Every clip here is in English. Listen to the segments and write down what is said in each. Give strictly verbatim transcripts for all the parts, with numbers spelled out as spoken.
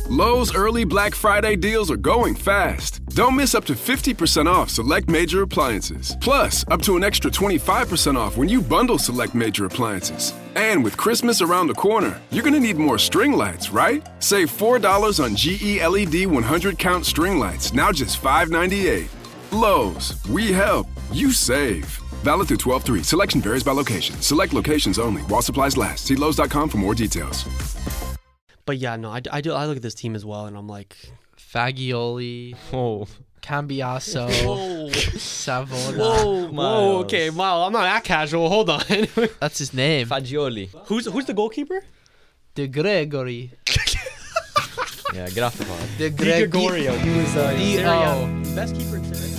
Lowe's early Black Friday deals are going fast. Don't miss up to fifty percent off select major appliances. Plus, up to an extra twenty-five percent off when you bundle select major appliances. And with Christmas around the corner, you're going to need more string lights, right? Save four dollars on G E L E D one hundred count string lights, now just five ninety-eight. Lowe's, we help, you save. Valid through twelve three. Selection varies by location. Select locations only while supplies last. See Lowe's dot com for more details. But yeah, no, I, I do. I look at this team as well, and I'm like, Fagioli, Oh, Cambiaso, whoa, Savona. whoa, whoa. Miles. Okay, Miles, I'm not that casual. Hold on. That's his name. Fagioli. who's who's the goalkeeper? De Gregory. Yeah, get off the pod. De Di Greg- Gregorio. He was uh, D- Serie A. oh. Best keeper in Serie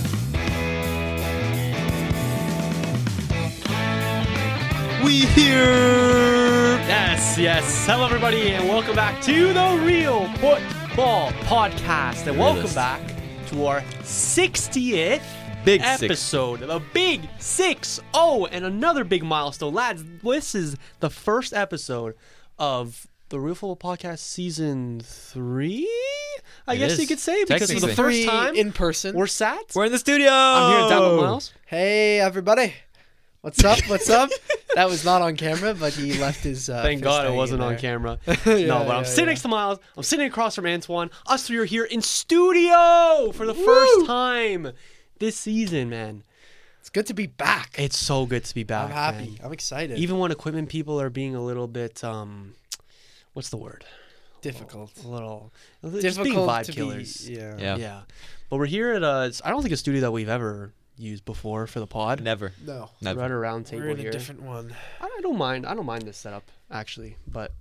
A. We here. Yes, yes. Hello, everybody, and welcome back to the Real Football Podcast. And welcome Realist. back to our sixtieth Big six. episode. The big six oh, and another big milestone. Lads, this is the first episode of the Real Football Podcast Season three? I It guess is. you could say, because for the Technically. first Three time, in person. we're sat. We're in the studio. I'm here to download Miles. Hey everybody, what's up? What's up? That was not on camera, but he left his. Uh, Thank fist God it hanging wasn't on there. camera. Yeah, no, but I'm yeah, sitting yeah. next to Miles. I'm sitting across from Antoine. Us three are here in studio for the first time this season, man. It's good to be back. It's so good to be back. I'm happy. man. I'm excited. Even when equipment people are being a little bit, um, what's the word? difficult. A little, just being Difficult vibe to killers. be. Yeah. Yeah. Yeah. But we're here at a, I don't think a studio that we've ever used before for the pod. Never. No. Never. Right around We're table in a here. different one. I I don't mind. I don't mind this setup actually, but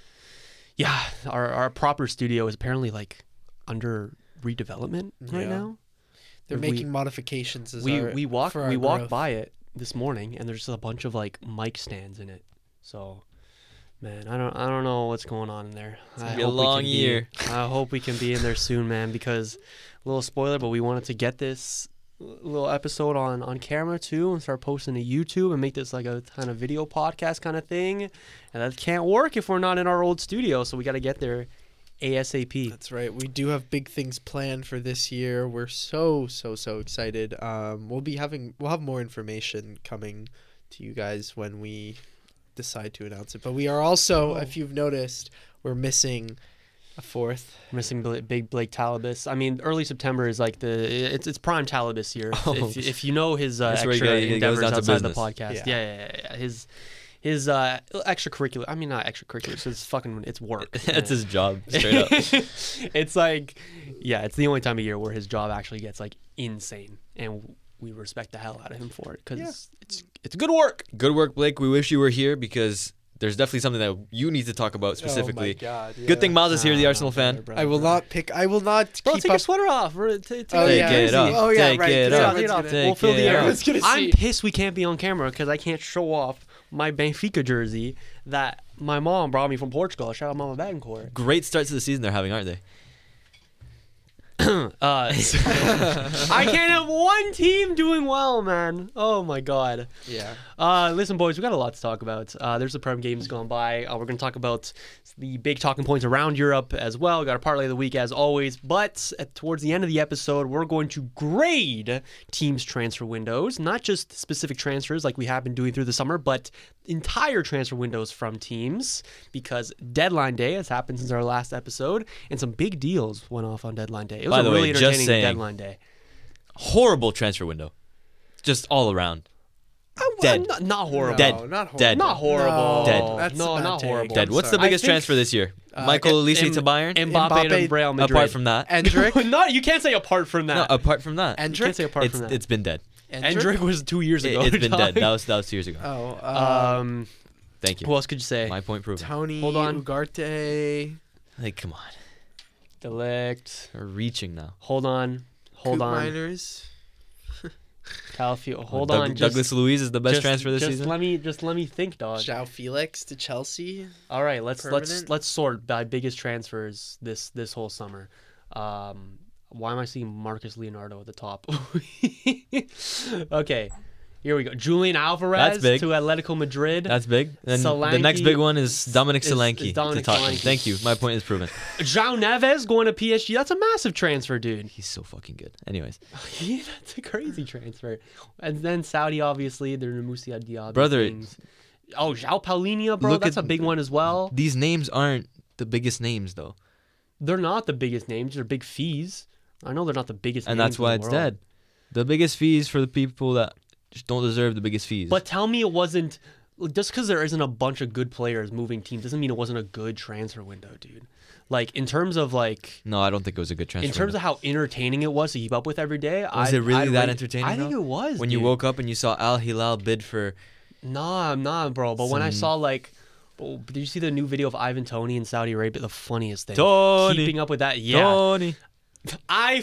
yeah, our our proper studio is apparently like under redevelopment right Yeah. now. They're We- making modifications. As We our, we walked for our we walked growth. by it this morning, and there's just a bunch of like mic stands in it. So, man, I don't I don't know what's going on in there. gonna I be a hope we long can year. Be, I hope we can be in there soon, man. Because a little spoiler, but we wanted to get this little episode on on camera too, and start posting to YouTube and make this like a kind of video podcast kind of thing. And that can't work if we're not in our old studio. So we got to get there ASAP. That's right. We do have big things planned for this year. We're so so so excited. Um, we'll be having we'll have more information coming to you guys when we decide to announce it. But we are also, Oh. if you've noticed, we're missing a fourth. Missing Bla- big Blake Talibus. I mean, early September is like the it's it's prime Talibus year. If, Oh. if, if you know his uh, That's where he extra go- he goes endeavors down to outside the business. podcast, yeah. Yeah. Yeah, yeah, yeah, his his uh, extracurricular. I mean, not extracurricular. So it's fucking it's work. That's his job, straight up. It's like, yeah, it's the only time of year where his job actually gets like insane, and we respect the hell out of him for it because Yeah. it's it's good work. Good work, Blake. We wish you were here because there's definitely something that you need to talk about specifically. Oh my God, Good thing Miles is here, the Nah, Arsenal nah, fan. brother, I will brother. not pick. I will not Bro, keep take up. your sweater off. Bro, t- take Oh, it yeah. Take it off. Oh, yeah, Take right. it Take it off. off. Take it off. Take We'll fill it the air. off. I was gonna I'm see. pissed we can't be on camera because I can't show off my Benfica jersey that my mom brought me from Portugal. Shout out Mama Badencourt. Great starts to the season they're having, aren't they? Uh, I can't have one team doing well, man. Oh my god. Yeah. Uh, listen, boys, we got a lot to talk about. Uh, there's the Prem games gone by. Uh, we're going to talk about the big talking points around Europe as well. We got a parlay of the week as always. But at, towards the end of the episode, we're going to grade teams' transfer windows, not just specific transfers like we have been doing through the summer, but entire transfer windows from teams, because deadline day has happened since our last episode, and some big deals went off on deadline day. It was By a the way, really just entertaining saying. deadline day. Horrible transfer window. Just all around. I- Dead. Not, not horrible. Dead. No, not horrible. Dead. Not horrible. No, Dead. That's No, a bad not take. horrible. Dead. I'm What's the sorry. biggest I think- transfer this year? Uh, Michael Em- Olise Em- to Bayern? Mbappe, to Mbappe, Real Madrid. Apart from that. Endrick. no, you can't say apart from No, that. apart from that. you can't Endrick. say apart It's, from that. it's been dead. Endrick was two years It, ago. has been dog. dead. That was, that was two years ago. Oh, uh, Um, Thank you. who else could you say? My point proven. Tony hold on. Ugarte. Like, come on. Delict. We're reaching now. Hold on. Hold Coop on. Miners. Calafio. Hold Doug- on. Just, Douglas Luiz is the best just- transfer this just season. Let me just let me think, dog. João Felix to Chelsea. All right, let's let's Permanent? let's sort by biggest transfers this this whole summer. Um, why am I seeing Marcus Leonardo at the top? Okay, Here we go. Julian Alvarez That's big. to Atletico Madrid. That's big. And the Solanke next big one is Dominic is- is Solanke Dominic to Tottenham. Solanke. Thank you. My point is proven. João Neves going to P S G. That's a massive transfer, dude. He's so fucking good. Anyways, Yeah, that's a crazy transfer. And then Saudi, obviously, they're Musia Diaby. Brother, things. Oh, João Paulinho, bro. look That's at- a big one as well. these names aren't the biggest names though, They're not the biggest names. They're big fees. I know they're not the biggest and names that's why in the it's world. dead. The biggest fees for the people that just don't deserve the biggest fees. But tell me it wasn't... Just because there isn't a bunch of good players moving teams doesn't mean it wasn't a good transfer window, dude. Like, in terms of, like... no, I don't think it was a good transfer. In terms of how entertaining it was to keep up with every day, was I'd, it really I'd that rate- entertaining? I think though? it was. When you dude. woke up and you saw Al Hilal bid for. Nah, nah, bro. But when I Some- saw like, oh, did you see the new video of Ivan Toney in Saudi Arabia? The funniest thing. Tony. Keeping up with that, yeah. Tony. I,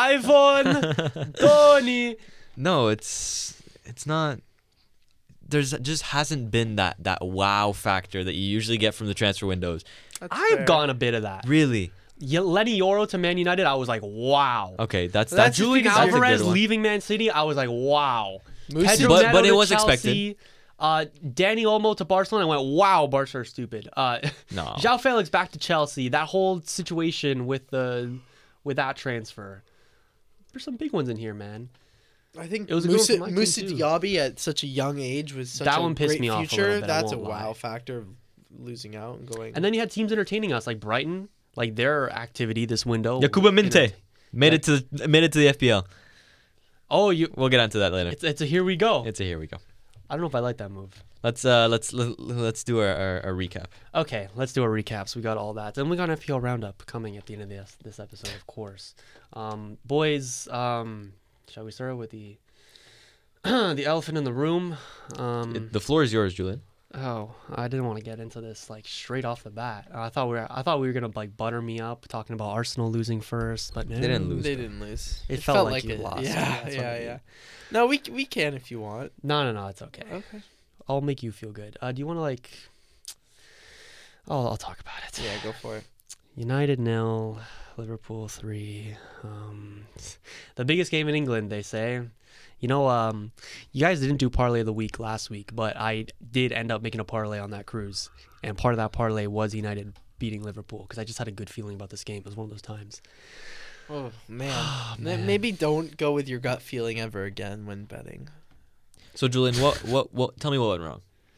Ivan, Tony. No, it's it's not. There's just hasn't been that that wow factor that you usually get from the transfer windows. That's I've fair. gone a bit of that. Really? Yeah, Lenny Yoro to Man United, I was like, wow. Okay, that's That's that's Julian because you're- Alvarez that's a good one. leaving Man City, I was like, wow. Musi- Pedro But- Neto but it to was Chelsea, expected. Uh, Danny Olmo to Barcelona, I went, wow, Barca are stupid. Uh, No. João Felix back to Chelsea. That whole situation with the with that transfer. There's some big ones in here, man. I think It was a good one Musa, for my team, Musa too. Diaby at such a young age was such That a one pissed great me off a future. little bit, I That's a won't wow lie. factor of losing out and going. And then you had teams entertaining us, like Brighton, like their activity this window. Yakuba Minte Enter- made it to made it to the F P L. Oh, you. We'll get onto that later. It's, it's a here we go. It's a here we go. I don't know if I like that move. Let's uh let's let, let's do our, our, our recap. Okay, let's do a recap. So we got all that. Then we got an F P L roundup coming at the end of this this episode, of course. Um, boys, um, shall we start with the the elephant in the room? Um, It- the floor is yours, Julian. oh, I didn't want to get into this like straight off the bat. I thought we were I thought we were gonna like butter me up talking about Arsenal losing first, but no, They didn't lose. they didn't lose. It felt like you it. lost. Yeah, That's what I yeah, mean. yeah. No, we we can if you want. No, no, no, it's okay. Okay. I'll make you feel good. Uh, do you want to like? Oh, I'll talk about it. Yeah, go for it. United nil, Liverpool three. Um, the biggest game in England, they say. You know, um, you guys didn't do parlay of the week last week, but I did end up making a parlay on that cruise, and part of that parlay was United beating Liverpool because I just had a good feeling about this game. It was one of those times. Oh man. Oh, M- man. Maybe don't go with your gut feeling ever again when betting. So Julian, what what what? Tell me what went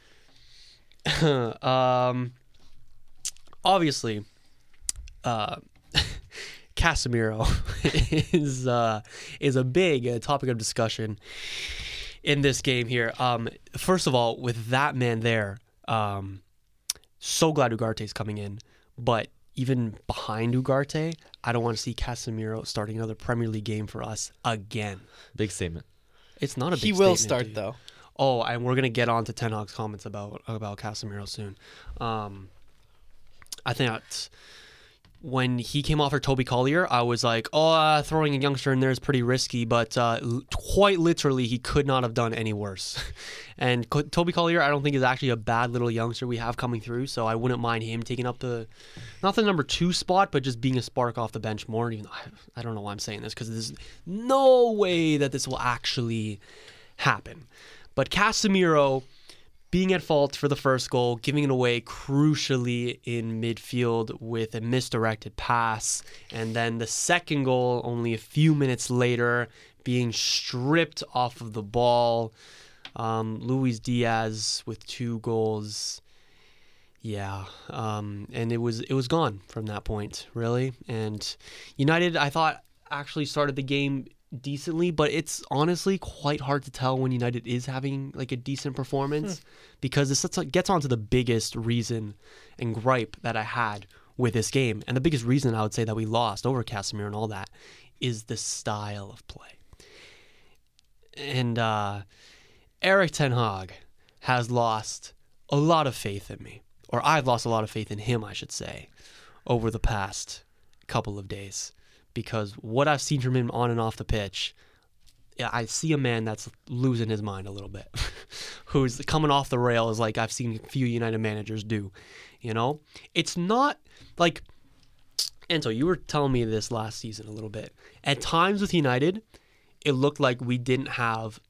wrong. um, obviously, uh, Casemiro is uh, is a big uh, topic of discussion in this game here. Um, first of all, with that man there, um, so glad Ugarte's coming in, but even behind Ugarte, I don't want to see Casemiro starting another Premier League game for us again. Big statement. It's not a big He will statement, start dude. though. Oh, and we're gonna get on to Ten Hag's comments about about Casemiro soon. Um, I think that's, when he came off for Toby Collier, I was like, oh, uh, throwing a youngster in there is pretty risky, but uh, l- quite literally, he could not have done any worse. And Co- Toby Collier, I don't think is actually a bad little youngster we have coming through, so I wouldn't mind him taking up the, not the number two spot, but just being a spark off the bench more. Even though I, I don't know why I'm saying this, because there's no way that this will actually happen. But Casemiro being at fault for the first goal, giving it away crucially in midfield with a misdirected pass, and then the second goal only a few minutes later being stripped off of the ball. Um, Luis Diaz with two goals. Yeah, um, and it was it was gone from that point, really. And United, I thought, actually started the game decently, but it's honestly quite hard to tell when United is having like a decent performance because this gets on to the biggest reason and gripe that I had with this game. And the biggest reason I would say that we lost over Casemiro and all that is the style of play. And uh, Erik ten Hag has lost a lot of faith in me, or I've lost a lot of faith in him, I should say, over the past couple of days. Because what I've seen from him on and off the pitch, yeah, I see a man that's losing his mind a little bit, who's coming off the rails like I've seen a few United managers do. You know, it's not like, Anto, you were telling me this last season a little bit. At times with United, it looked like we didn't have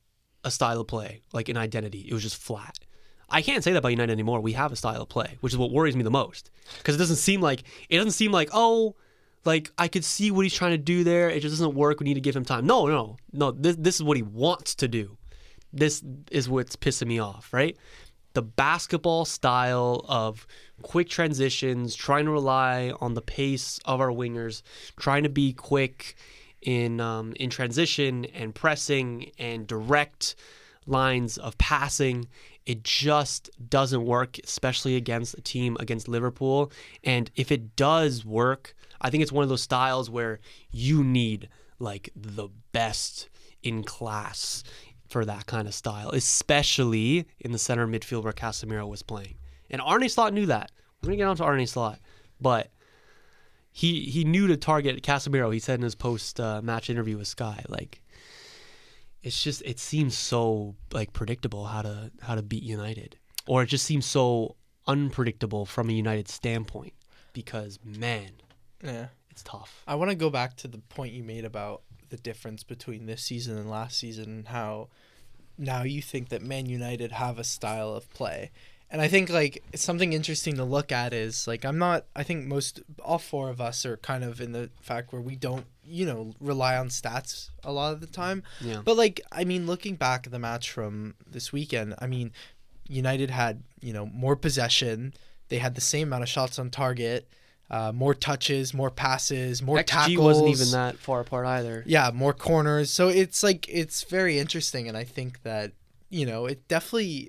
a style of play, like an identity. It was just flat. I can't say that about United anymore. We have a style of play, which is what worries me the most. Because it doesn't seem like, it doesn't seem like, oh, like I could see what he's trying to do there. It just doesn't work. We need to give him time. No, no, no. This, this is what he wants to do. This is what's pissing me off, right? The basketball style of quick transitions, trying to rely on the pace of our wingers, trying to be quick in um, in transition and pressing and direct lines of passing. It just doesn't work, especially against a team against Liverpool. And if it does work, I think it's one of those styles where you need like the best in class for that kind of style, especially in the center midfield where Casemiro was playing. And Arne Slot knew that. We're going to get on to Arne Slot. But he he knew to target Casemiro. He said in his post-match uh, interview with Sky, like, it's just, it seems so like predictable how to how to beat United. Or it just seems so unpredictable from a United standpoint because, man, yeah, it's tough. I want to go back to the point you made about the difference between this season and last season and how now you think that Man United have a style of play. And I think like something interesting to look at is like I'm not I think most all four of us are kind of in the fact where we don't, you know, rely on stats a lot of the time. Yeah. But like I mean looking back at the match from this weekend, I mean United had, you know, more possession, they had the same amount of shots on target, uh, more touches, more passes, more X G tackles. wasn't even that far apart either. Yeah, more corners. So it's like it's very interesting, and I think that, you know, it definitely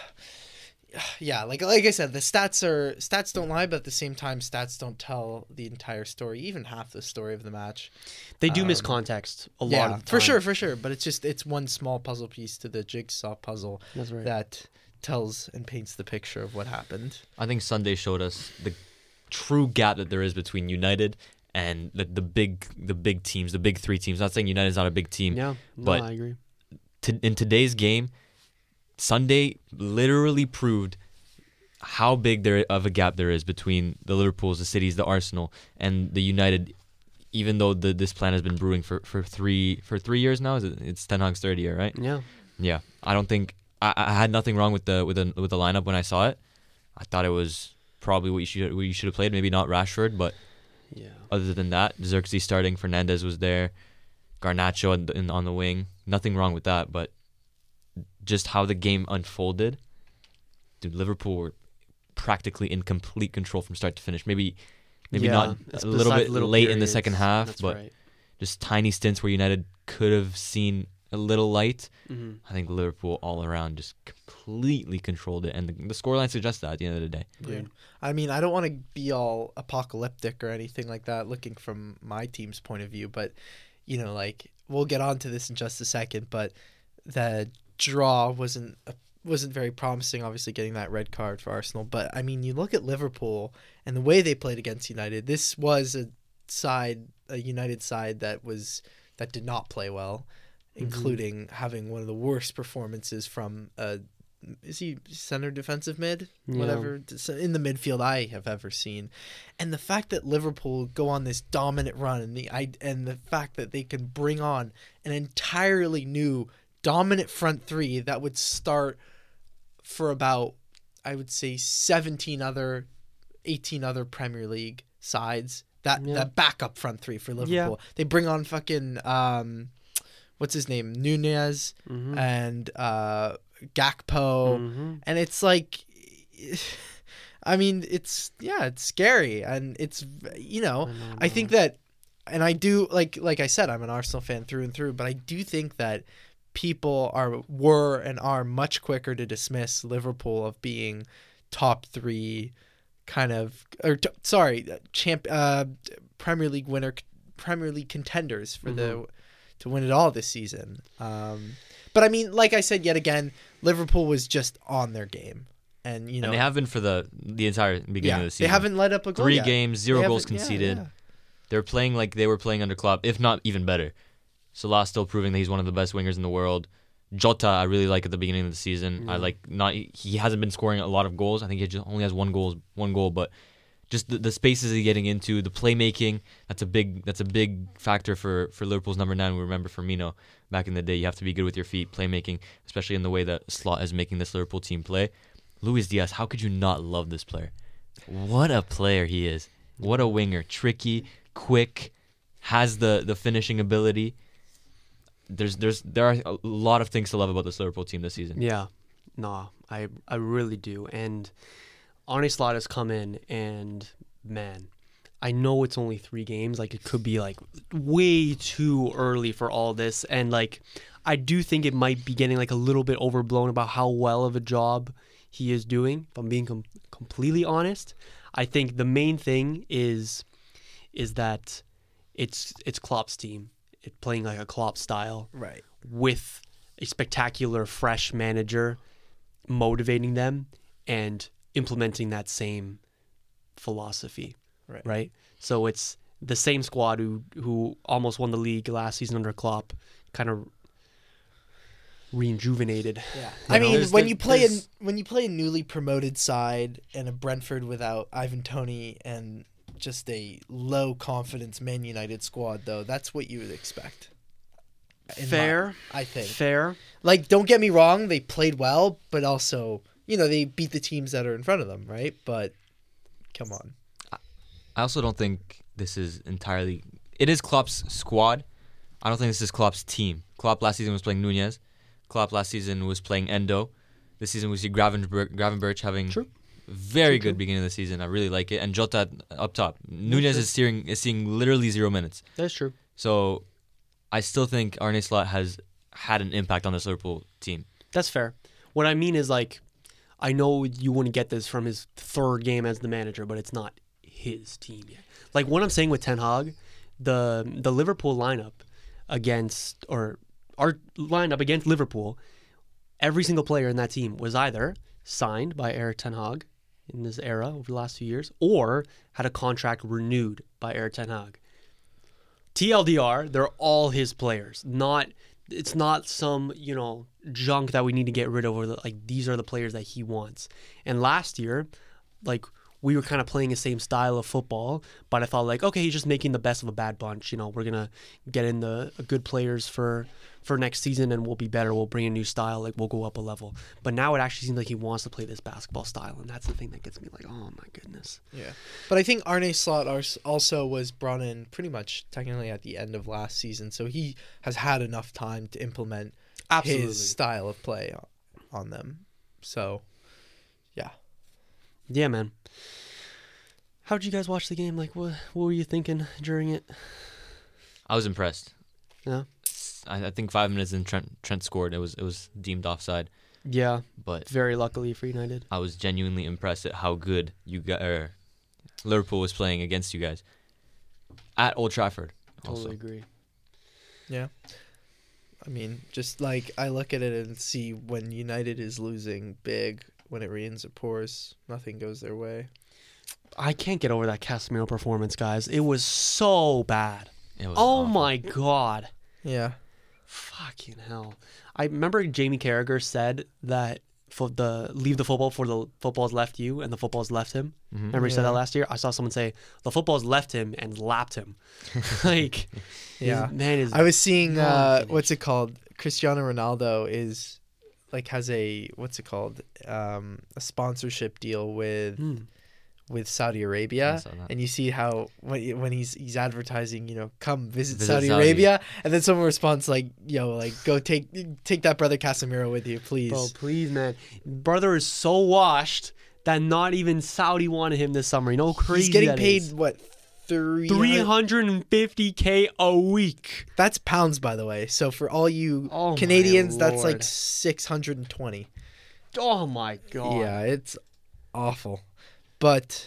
yeah, like like I said, the stats are stats don't lie, but at the same time, stats don't tell the entire story, even half the story of the match. They do Um, miss context a lot Yeah, of the time. for sure, for sure. But it's just it's one small puzzle piece to the jigsaw puzzle That's right. that tells and paints the picture of what happened. I think Sunday showed us the true gap that there is between United and the, the big the big teams, the big three teams. Not saying United's not a big team, Yeah, no, but I agree. to, in today's game, Sunday literally proved how big there of a gap there is between the Liverpools, the Cities, the Arsenal, and the United. Even though the, this plan has been brewing for, for three for three years now, is it, it's Ten Hag's third year, right? Yeah. Yeah, I don't think I, I had nothing wrong with the with the with the lineup when I saw it. I thought it was probably what you should what you should have played. Maybe not Rashford, but Yeah. other than that, Xerxes starting, Fernandez was there, Garnacho in, in, on the wing. Nothing wrong with that, but just how the game unfolded, dude, Liverpool were practically in complete control from start to finish. Maybe maybe Yeah, not it's a little besides bit little late in the periods. second half, That's but right. just tiny stints where United could have seen a little light. Mhm. I think Liverpool all around just completely controlled it, and the, the scoreline suggests that at the end of the day. Yeah. I mean, I don't want to be all apocalyptic or anything like that looking from my team's point of view, but, you know, like, we'll get on to this in just a second, but the draw wasn't wasn't very promising, obviously, getting that red card for Arsenal. But, I mean, you look at Liverpool and the way they played against United, this was a side, a United side that was that did not play well, Mm-hmm. including having one of the worst performances from a is he center defensive mid? Yeah. Whatever, in the midfield I have ever seen. And the fact that Liverpool go on this dominant run and the and the fact that they can bring on an entirely new dominant front three that would start for about, I would say, seventeen other, eighteen other Premier League sides. That Yeah. that backup front three for Liverpool. Yeah. They bring on fucking um, what's his name, Nunez Mhm. and uh, Gakpo, Mhm. and it's like, I mean, it's yeah, it's scary, and it's you know, I know, I think that, and I do like like I said, I'm an Arsenal fan through and through, but I do think that people are were and are much quicker to dismiss Liverpool of being top three, kind of or t- sorry, champ uh, Premier League winner, Premier League contenders for the to win it all this season. Um, but I mean, like I said, yet again, Liverpool was just on their game, and you know And they have been for the the entire beginning yeah, of the they season. haven't let up a goal Three yet. games, They zero goals haven't- yeah, conceded. yeah. They're playing like they were playing under Klopp, if not even better. Salah still proving that he's one of the best wingers in the world. Jota, I really like at the beginning of the season. I like not he hasn't been scoring a lot of goals. I think he just only has one goal, one goal, but just the, the spaces he's getting into, the playmaking. That's a big that's a big factor for, for Liverpool's number nine. We remember Firmino back in the day. You have to be good with your feet, playmaking, especially in the way that Slot is making this Liverpool team play. Luis Diaz, how could you not love this player? What a player he is. What a winger. Tricky, quick, has the, the finishing ability. There's there's there are a lot of things to love about this Liverpool team this season. Yeah, no, I I really do. And Arne Slot has come in, and man, I know it's only three games. Like, it could be like way too early for all this, and like I do think it might be getting like a little bit overblown about how well of a job he is doing. If I'm being com- completely honest, I think the main thing is is that it's it's Klopp's team. It playing like a Klopp style, Right. with a spectacular fresh manager motivating them and implementing that same philosophy, Right. right? So it's the same squad who who almost won the league last season under Klopp, kind of rejuvenated. Yeah. You I know? mean, There's- when there- you play a there's- when you play a newly promoted side and a Brentford without Ivan Toney and just a low confidence Man United squad, though, that's what you would expect. In my- Fair, I think. fair. Like, don't get me wrong, they played well, but also, you know, they beat the teams that are in front of them, right? But come on. I also don't think this is entirely... It is Klopp's squad. I don't think this is Klopp's team. Klopp last season was playing Nunez. Klopp last season was playing Endo. This season we see Gravenberch, Gravenberch having True. very True, good true. beginning of the season. I really like it. And Jota up top. Nunez is seeing, is seeing literally zero minutes. That's true. So I still think Arne Slot has had an impact on this Liverpool team. That's fair. What I mean is, like, I know you wouldn't get this from his third game as the manager, but it's not his team yet. Like, what I'm saying with Ten Hag, the the Liverpool lineup against, or our lineup against Liverpool, every single player in that team was either signed by Erik Ten Hag in this era over the last few years, or had a contract renewed by Erik Ten Hag. T L D R, they're all his players. Not, it's not some, you know, junk that we need to get rid of. Or the, like, these are the players that he wants. And last year, like, we were kind of playing the same style of football, but I thought, like, okay, he's just making the best of a bad bunch. You know, we're gonna get in the good players for for next season, and we'll be better. We'll bring a new style. Like, we'll go up a level. But now it actually seems like he wants to play this basketball style, and that's the thing that gets me like, oh my goodness. Yeah. But I think Arne Slot ars- also was brought in pretty much technically at the end of last season, so he has had enough time to implement Absolutely. his style of play on, on them. So, yeah. Yeah, man. How did you guys watch the game? Like, what what were you thinking during it? I was impressed. Yeah. I, I think five minutes in Trent Trent scored. It was it was deemed offside, Yeah, but very luckily for United. I was genuinely impressed at how good you got, er, Liverpool was playing against you guys at Old Trafford. Also. Totally agree. Yeah. I mean, just like I look at it and see when United is losing big, when it rains or pours, nothing goes their way. I can't get over that Casemiro performance, guys. It was so bad. It was Oh awful. my god. Yeah. Fucking hell. I remember Jamie Carragher said that for the leave the football for the football's left you and the football's left him. Mhm. Remember he said Yeah. that last year? I saw someone say the football's left him and lapped him. Like, Yeah. his man is I was seeing uh non-finished. what's it called? Cristiano Ronaldo is like has a what's it called? Um a sponsorship deal with Hmm. with Saudi I Arabia, saw that. and you see how when when he's he's advertising, you know, come visit, Visit Saudi, Saudi. Arabia, and then someone responds like, "Yo, like go take take that brother Casemiro with you, please." Bro, please, man. Brother is so washed that not even Saudi wanted him this summer. You know how crazy he's getting that paid is? what three three hundred fifty K a week. That's pounds, by the way. So for all you Oh, my Canadians, that's like Lord. six hundred and twenty. Oh my god. Yeah, it's awful. But,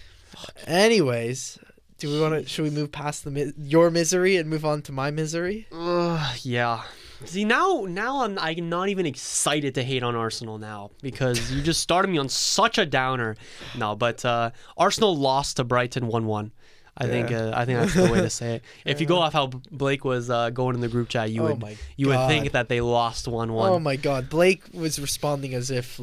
anyways, do we want to? Should we move past the mi- your misery and move on to my misery? Ugh, yeah. See, now now I'm I'm not even excited to hate on Arsenal now because you just started me on such a downer. No, but uh, Arsenal lost to Brighton one one. I think Yeah. uh, I think that's the way to say it. If you go off how Blake was uh, going in the group chat, you Oh would my you would God. think that they lost one one. Oh my God, Blake was responding as if like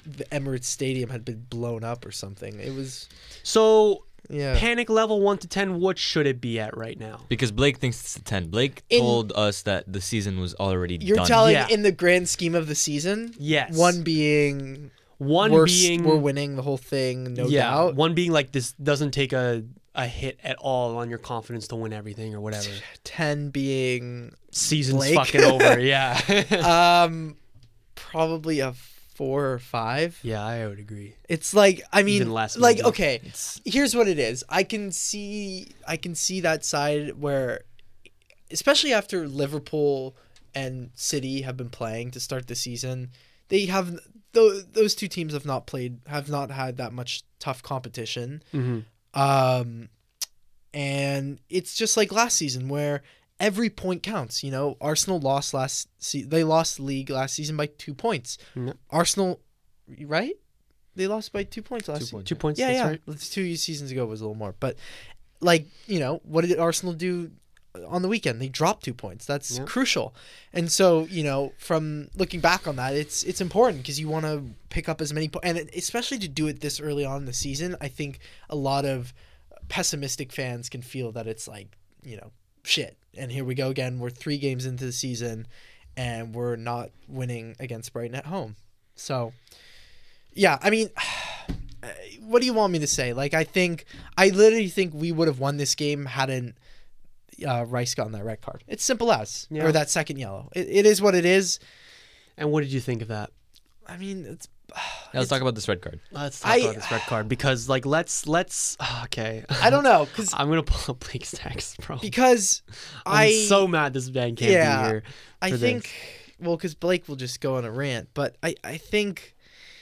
the Emirates Stadium had been blown up or something. It was So, yeah. panic level one to ten, what should it be at right now? Because Blake thinks it's a ten. Blake In- told us that the season was already You're done. telling Yeah. in the grand scheme of the season, Yes. one being One we're, being we're winning the whole thing, no yeah, doubt. one being like this doesn't take a, a hit at all on your confidence to win everything or whatever. Ten being Season's Blake. fucking over. Yeah. um probably a four or five. yeah, I would agree. It's like I mean Even less, like maybe. okay, here's what it is. I can see I can see that side where especially after Liverpool and City have been playing to start the season, they have th- those two teams have not played have not had that much tough competition. Mm-hmm. Um and it's just like last season where every point counts, you know. Arsenal lost last se- they lost the league last season by two points. Yep. Arsenal, right? They lost by two points last Two season. points. Two points. Yeah, that's yeah. right. That's two seasons ago was a little more, but like you know, what did Arsenal do on the weekend? They dropped two points. That's Yeah. crucial. And so you know, from looking back on that, it's it's important because you want to pick up as many points, and especially to do it this early on in the season. I think a lot of pessimistic fans can feel that it's like you know shit. And here we go again. We're three games into the season, and we're not winning against Brighton at home. So, yeah, I mean, what do you want me to say? Like, I think, I literally think we would have won this game hadn't uh, Rice gotten that red card. It's simple as. Yeah. Or that second yellow. It, it is what it is. And what did you think of that? I mean, it's... Yeah, let's talk about this red card. Let's talk I- about this red card because, like, let's let's. Okay. I don't know, because I'm gonna pull up Blake's text, bro. because I'm I... so mad this man can't Yeah, be here. I for think, this. well, because Blake will just go on a rant, but I, I think,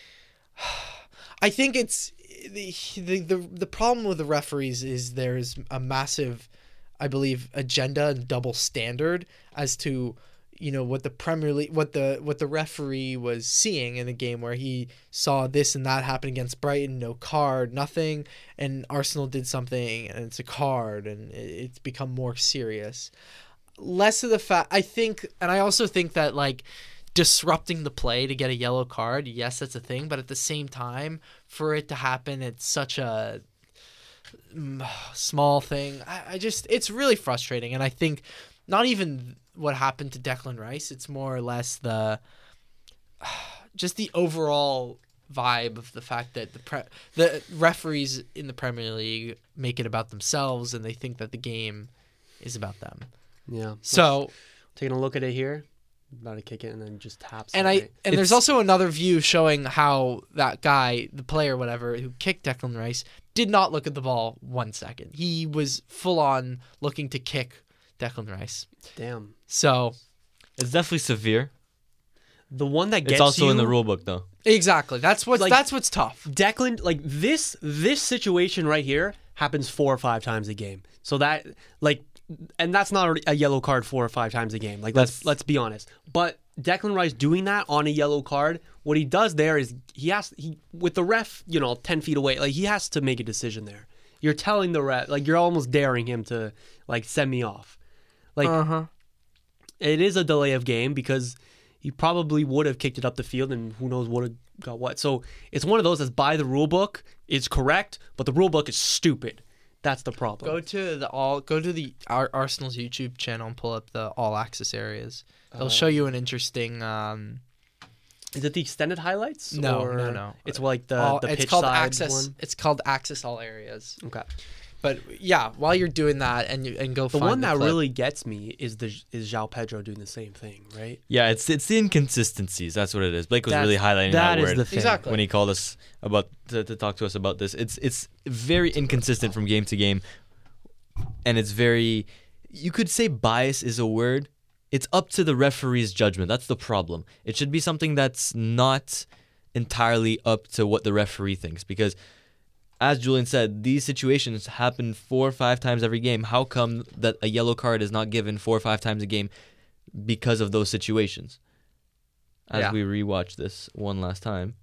I think it's the, the the the problem with the referees is there's a massive, I believe, agenda and double standard as to, you know, what the Premier League, what the what the referee was seeing in the game where he saw this and that happen against Brighton, no card, nothing, and Arsenal did something and it's a card and it- it's become more serious. Less of the fact, I think, and I also think that like disrupting the play to get a yellow card, yes, that's a thing, but at the same time, for it to happen at such a mm, small thing, I, I just, it's really frustrating. And I think not even what happened to Declan Rice, it's more or less the, just the overall vibe of the fact that the pre- the referees in the Premier League make it about themselves and they think that the game is about them. Yeah. So, Taking a look at it here, about to kick it and then just taps. and it, I right? and there's also another view showing how that guy, the player, whatever, who kicked Declan Rice, did not look at the ball one second. He was full on looking to kick Declan Rice. Damn. So It's definitely severe. The one that gets It's also you, in the rule book, though. exactly, that's what's Like- that's what's tough. Declan, like this this situation right here happens four or five times a game. So that like, and that's not a yellow card four or five times a game. Like let's That's- let's be honest. But Declan Rice doing that on a yellow card, what he does there is he has he with the ref, you know, ten feet away. Like he has to make a decision there. You're telling the ref, like you're almost daring him to like send me off. Like Uh-huh. it is a delay of game because he probably would have kicked it up the field and who knows what have got what. So it's one of those that's by the rule book is correct, but the rule book is stupid. That's the problem. Go to the all go to the Ar- Arsenal's YouTube channel and pull up the all access areas. They'll show you an interesting um Is it the extended highlights? No, or no, no. It's like the, all, the it's pitch called side access one. it's called access all areas. Okay. But yeah, while you're doing that and you and go The find one the that clip. really gets me is the is João Pedro doing the same thing, right? Yeah, it's it's the inconsistencies. That's what it is. Blake was That's- really highlighting that that, is word the thing. Exactly. when he called us about to, to talk to us about this. It's it's very inconsistent from game to game, and it's very. You could say bias is a word. It's up to the referee's judgment. That's the problem. It should be something that's not entirely up to what the referee thinks, because as Julian said, these situations happen four or five times every game. How come that a yellow card is not given four or five times a game because of those situations? As Yeah. we rewatch this one last time.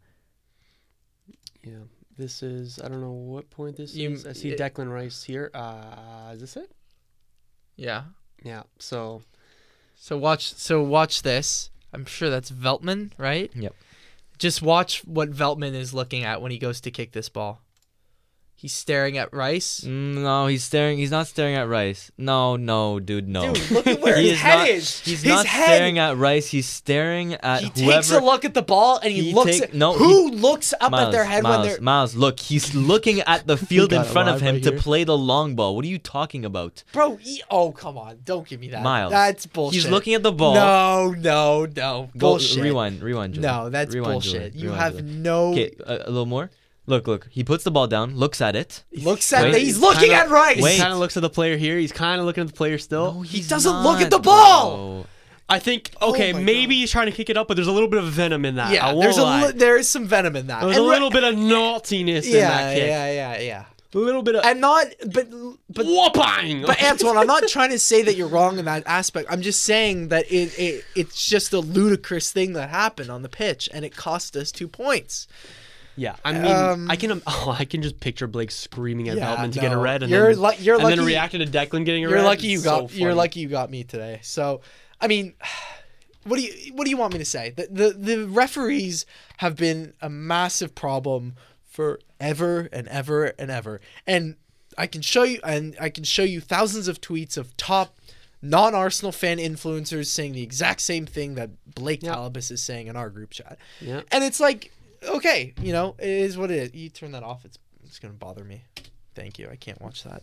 Yeah. This is I don't know what point this You- is. I see it- Declan Rice here. Uh, is this it? Yeah. Yeah. So So watch so watch this. I'm sure that's Veltman, right? Yep. Just watch what Veltman is looking at when he goes to kick this ball. He's staring at Rice. No, he's staring. He's not staring at Rice. No, no, dude, no. Dude, look at where He his is head not- is. He's his not head. staring at Rice. He's staring at He whoever. takes a look at the ball and he, He looks take- at no, who he- looks up Miles, at their head Miles, when they're Miles, look, he's looking at the field in got it front of live him right to here. play the long ball. What are you talking about? bro. He, oh come on, don't give me that. Miles. That's bullshit. He's looking at the ball. No, no, no. Go- Bullshit. Rewind, rewind. Julian. No, that's Rewind, bullshit. Julian. You Rewind, have Julian. no. Okay, a, a little more. Look, look. He puts the ball down, looks at it. Looks at. Wait. The, he's looking Kinda- at Rice. Wait. He kind of looks at the player here. He's kind of looking at the player still. No, He he's doesn't look at not, the ball. bro. I think okay, Oh my maybe God. he's trying to kick it up, but there's a little bit of venom in that. I Yeah, won't there's a lie. li- there is some venom in that. There's a And Ri- little bit of naughtiness in Yeah, that kick. yeah, yeah, yeah. A little bit of And not, but but whooping. But Antoine, I'm not trying to say that you're wrong in that aspect. I'm just saying that it, it it's just a ludicrous thing that happened on the pitch, and it cost us two points. yeah, I mean, Um, I can oh, I can just picture Blake screaming at Yeah, Veltman to get a no. red, and You're then lu- you're and then lucky- reacting to Declan getting a You're red. lucky you It's got so you're funny. lucky you got me today. So, I mean, what do you what do you want me to say? The the, the referees have been a massive problem for ever and ever and ever, and I can show you and I can show you thousands of tweets of top non-Arsenal fan influencers saying the exact same thing that Blake Yeah. Talibas is saying in our group chat. Yeah. And it's like, okay, you know, it is what it is. You turn that off, it's it's gonna bother me. Thank you. I can't watch that.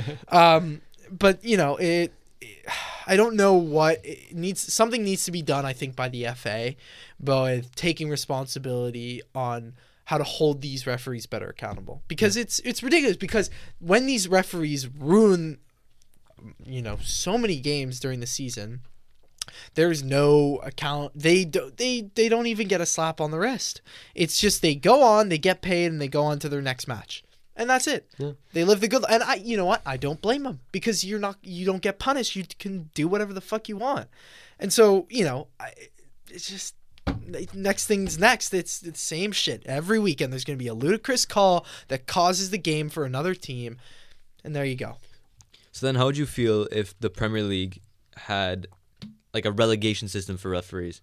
um, but you know, it, it. I don't know what it needs. Something needs to be done. I think by the F A, but taking responsibility on how to hold these referees better accountable, because it's it's ridiculous. Because when these referees ruin, you know, so many games during the season, there's no account. They do, they they don't even get a slap on the wrist. It's just they go on, they get paid, and they go on to their next match, and that's it. Yeah. They live the good. And I, you know what? I don't blame them, because you're not you don't get punished. You can do whatever the fuck you want, and so you know, I, it's just. Next thing's next. It's the same shit every weekend. There's going to be a ludicrous call that causes the game for another team, and there you go. So then, how would you feel if the Premier League had like a relegation system for referees?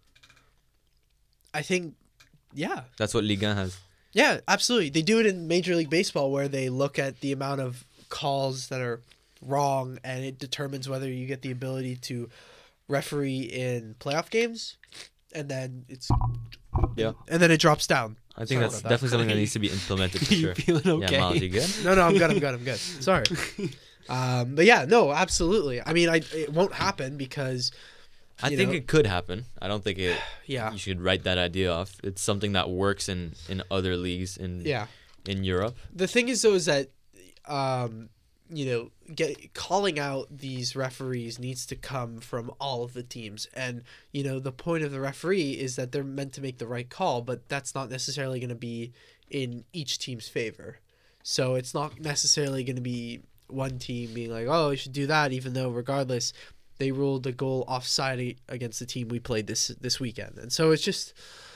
I think, yeah, That's what Ligue one has. yeah, absolutely. They do it in Major League Baseball, where they look at the amount of calls that are wrong, and it determines whether you get the ability to referee in playoff games, and then it's Yeah. and then it drops down. I think Sorry that's about that. definitely something that needs to be implemented for You sure. feeling okay? Yeah, Miles, you good? No, no, I'm good. I'm good. I'm good. Sorry. Um, but yeah, no, absolutely. I mean, I it won't happen because I you think know, it could happen. I don't think it. yeah, You should write that idea off. It's something that works in, in other leagues in yeah. in Europe. The thing is, though, is that um, you know, get calling out these referees needs to come from all of the teams, and you know, the point of the referee is that they're meant to make the right call, but that's not necessarily going to be in each team's favor. So it's not necessarily going to be one team being like, "Oh, you should do that," even though regardless, they ruled a goal offside against the team we played this this weekend, and so it's just.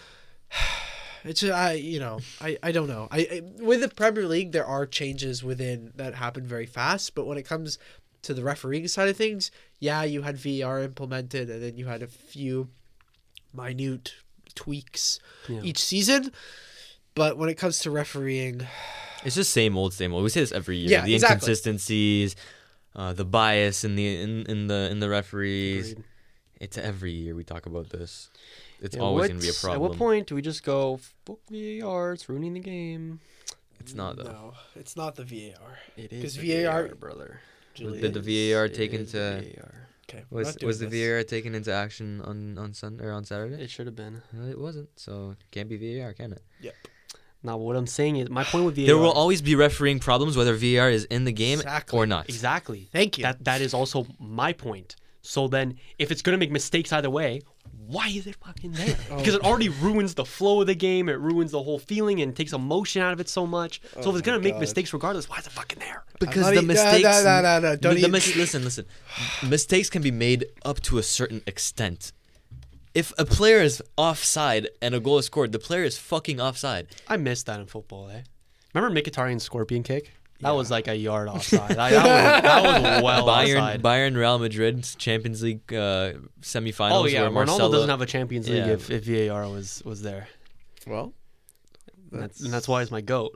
It's I you know I, I don't know I, I with the Premier League there are changes within that happen very fast, but when it comes to the refereeing side of things, yeah, you had V A R implemented, and then you had a few minute tweaks Yeah. each season, but when it comes to refereeing, It's just same old, same old. We say this every year. Yeah, the exactly. inconsistencies, uh, the bias in the in, in the in the referees. Agreed. It's every year we talk about this. It's Yeah, always gonna be a what's- problem. At what point do we just go, fuck V A R, it's ruining the game? It's not though. no, it's not the V A R. It 'Cause the V A R brother. Julian. Did the V A R It take is into the V A R. Okay, we're was not doing was the this. V A R taken into action on on Sunday or on Saturday? It should have been. No, it wasn't. So it can't be V A R, can it? Yep. Now, what I'm saying is, my point with V A R. There will always be refereeing problems whether V A R is in the game Exactly. or not. Exactly. Thank you. That That is also my point. So then, if it's going to make mistakes either way, why is it fucking there? Oh. Because it already ruins the flow of the game. It ruins the whole feeling and takes emotion out of it so much. So if Oh it's going my to make God. mistakes regardless, why is it fucking there? Because not the e- no, mistakes. no, no, no, no, don't the, the e- mis- listen, listen. Mistakes can be made up to a certain extent. If a player is offside and a goal is scored, the player is fucking offside. I missed that in football, eh? Remember Mkhitaryan's scorpion kick? That was like a yard offside. I, that, was, that was well Bayern, offside. Bayern, Real Madrid, Champions League uh, semifinals. Oh yeah, where Ronaldo Marcelo, doesn't have a Champions League Yeah. if, if V A R was was there. Well, And that's, and that's why he's my goat.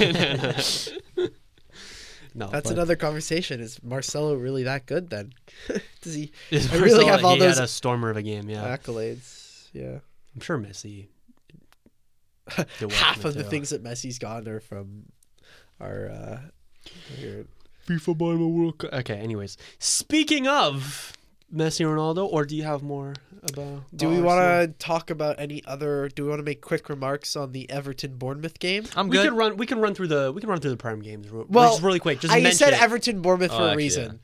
no, That's but another conversation. Is Marcelo really that good then? Does he is I really Marcelo- have all he those had a stormer of a game? Yeah, accolades? Yeah. I'm sure Messi. did well Half from of it the too. things that Messi's gotten are from our uh your- FIFA by the World Cup. Okay, anyways. Speaking of Messi and Ronaldo, or do you have more about Do we about want Arsenal? to talk about any other do we want to make quick remarks on the Everton Bournemouth game? I'm We good. could run we can run through the we can run through the prime games real, Well, just really quick. Just I mention said it. Everton Bournemouth Oh, for a actually, reason.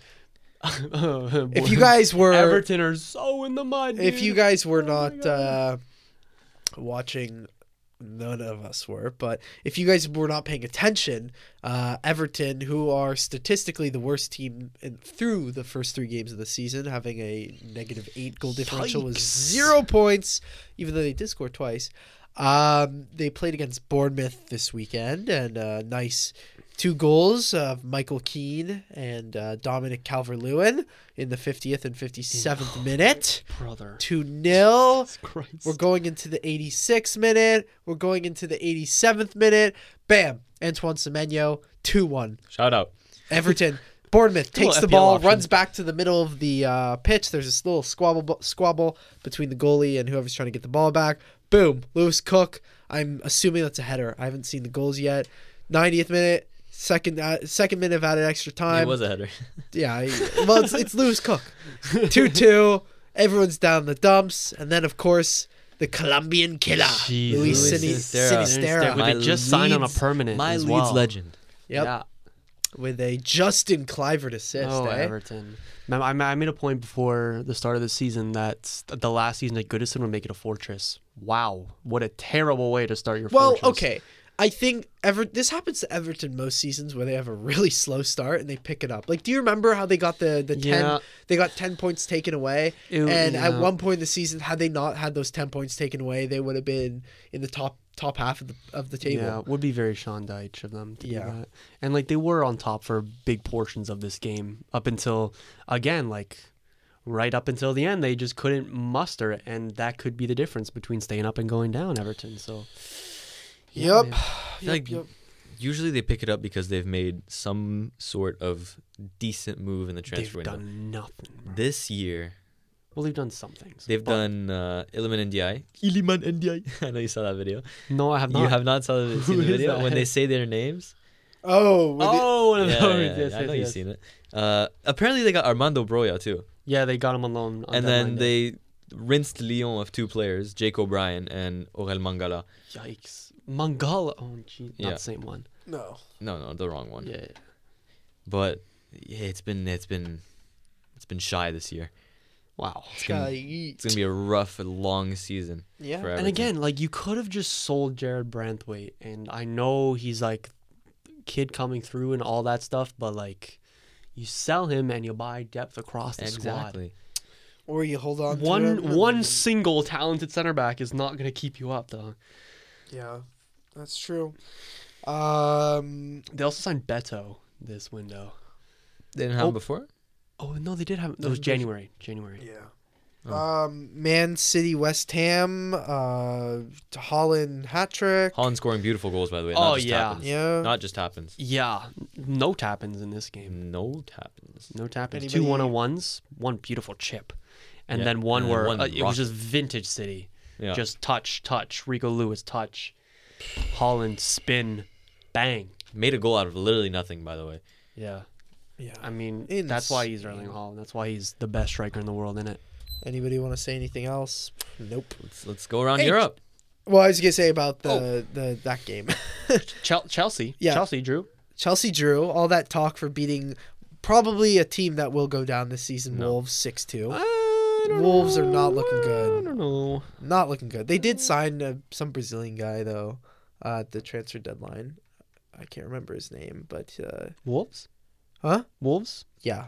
if If you guys were Everton are so in the mud. if dude. you guys were Oh my not God. uh watching, none of us were, but if you guys were not paying attention, uh, Everton, who are statistically the worst team in, through the first three games of the season, having a negative eight goal differential with Yikes. zero points, even though they did score twice. Um, they played against Bournemouth this weekend, and uh, nice two goals of Michael Keane and uh, Dominic Calvert-Lewin in the fiftieth and fifty-seventh minute. brother. two nil. Christ. We're going into the eighty-sixth minute. We're going into the eighty-seventh minute. Bam. Antoine Semenyo, two one. Shout out. Everton. Bournemouth takes Little the F P L ball, option. runs back to the middle of the uh, pitch. There's this little squabble squabble between the goalie and whoever's trying to get the ball back. Boom. Lewis Cook. I'm assuming that's a header. I haven't seen the goals yet. ninetieth minute. Second uh, second minute of added extra time. It was a header. Yeah, I, well, it's, it's Lewis Cook. two two. Everyone's down the dumps. And then, of course, the Colombian killer, Jeez, Luis Luis Sini- Sinisterra. Sinisterra. But they just signed on a permanent My as Leeds well. legend. Yep. Yeah. With a Justin Clivert assist. Oh, eh? Everton. Man, I I made a point before the start of the season that the last season at Goodison would make it a fortress. Wow. What a terrible way to start your Well, fortress. okay. I think Ever this happens to Everton most seasons where they have a really slow start and they pick it up. Like, do you remember how they got the the ten? Yeah. They got ten points taken away, Ew, and at yeah. one point in the season, had they not had those ten points taken away, they would have been in the top top half of the of the table. Yeah, would be very Sean Dyche of them to Yeah. do that. And like they were on top for big portions of this game up until again like right up until the end they just couldn't muster it, and that could be the difference between staying up and going down, Everton. So Yep. man. I feel like usually they pick it up because they've made some sort of decent move in the transfer they've window. done nothing. bro. This year, Well, they've done some things. they've but- done uh, Iliman Ndiaye. Iliman Ndiaye. I know you saw that video. No, I have not. You have not saw the, seen Who the is video that? when they say their names. Oh, with the- Oh, one of Yeah, those. yeah, yes, yeah, yes, I know yes. you've seen it. Uh, apparently they got Armando Broya too, Yeah, they got him alone. on and deadline then day. they rinsed Lyon of two players, Jake O'Brien and Aurel Mangala. Yikes. Mangala. Oh, gee. Not Yeah. the same one. no. No, no, the wrong one. Yeah. But yeah, it's been it's been it's been shy this year. Wow. It's gonna, it's gonna be a rough, long season. Yeah. for And Everton. again, like you could have just sold Jared Branthwaite, and I know he's like kid coming through and all that stuff, but like you sell him and you buy depth across the squad. exactly. Or you hold on. to One him one and- single talented center back is not going to keep you up, though. Yeah, that's true. Um. They also signed Beto this window. They didn't have Oh. him before. Oh no, they did have. It was January. January. Yeah. Oh. Um, Man City, West Ham, uh, Holland hat trick. Holland scoring beautiful goals, by the way. Oh, Not just yeah. happens. Yeah. Not just happens. Yeah, no tappins in this game. No tappins. No tappins. Anybody- Two one on ones. One beautiful chip, and Yeah, then one and then where one uh, it was rocket. just vintage City. Yeah. Just touch, touch. Rico Lewis touch. Holland spin, bang. Made a goal out of literally nothing, by the way. Yeah. Yeah. I mean, Insane. that's why he's Erling Haaland. That's why he's the best striker in the world, in it? Anybody want to say anything else? Nope. Let's let's go around Hey, Europe. Well, I was gonna say about the Oh. the that game. Chel- Chelsea. Yeah. Chelsea, Drew. Chelsea drew. All that talk for beating probably a team that will go down this season. No. Wolves six two. I don't Wolves know. are not looking I good. don't know. Not looking good. They did sign uh, some Brazilian guy though uh, at the transfer deadline. I can't remember his name, but uh, Wolves? huh? Wolves? Yeah.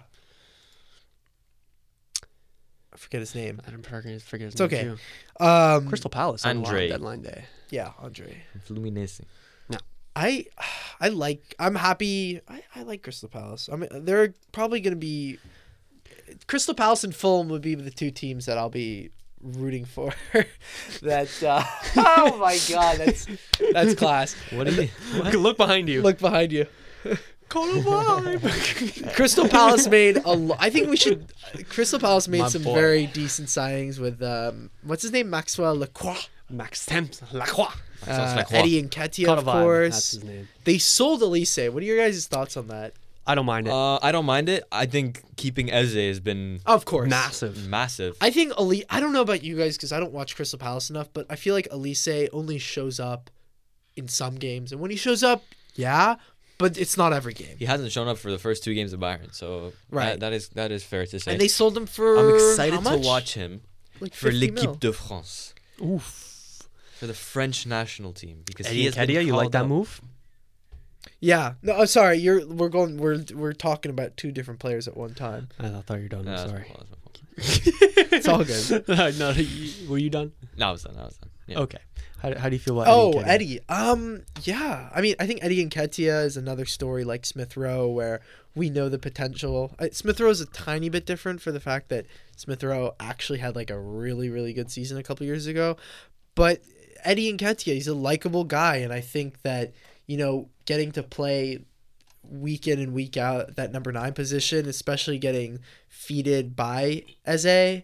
I forget his name. I don't forget, forget his It's name, okay. too. Um, Crystal Palace on Andre. deadline day. Yeah, Andre. Fluminense. I I like I'm happy I, I like Crystal Palace. I mean they're probably gonna be Crystal Palace and Fulham would be the two teams that I'll be rooting for. that uh, oh my god, that's that's class. What do you? Look behind you. Look behind you. Crystal Palace made a lo- I think we should Crystal Palace made My some boy. very decent signings with um what's his name, Maxwell Lacroix, Maxime Lacroix. uh, Lacroix. Eddie Nketiah, Caught a of vibe. course. That's his name. They sold Elise. What are your guys' thoughts on that? I don't mind it. Uh, I don't mind it. I think keeping Eze has been Of course, Massive. massive. I think Elise. I don't know about you guys because I don't watch Crystal Palace enough, but I feel like Elise only shows up in some games, and when he shows up, yeah, but it's not every game. He hasn't shown up for the first two games of Bayern, so Right. that, that is that is fair to say. And they sold him for. I'm excited how to much? watch him Like for fifty mil. l'équipe de France, Oof. for the French national team, because Eddie he has been Nketiah, you like called that up. move? Yeah. No, I'm sorry. You're. We're going. We're we're talking about two different players at one time. I thought you were done. No, I'm that's sorry. my fault, that's my fault. It's all good. no, you- were you done? No, I was done. I was done. Yeah. Okay. How, how do you feel about Oh, Nketiah? Eddie. Um, yeah. I mean, I think Eddie Nketiah is another story like Smith Rowe, where we know the potential. Uh, Smith Rowe is a tiny bit different for the fact that Smith Rowe actually had like a really, really good season a couple years ago. But Eddie Nketiah, he's a likable guy, and I think that you know getting to play week in and week out that number nine position, especially getting feeded by Eze.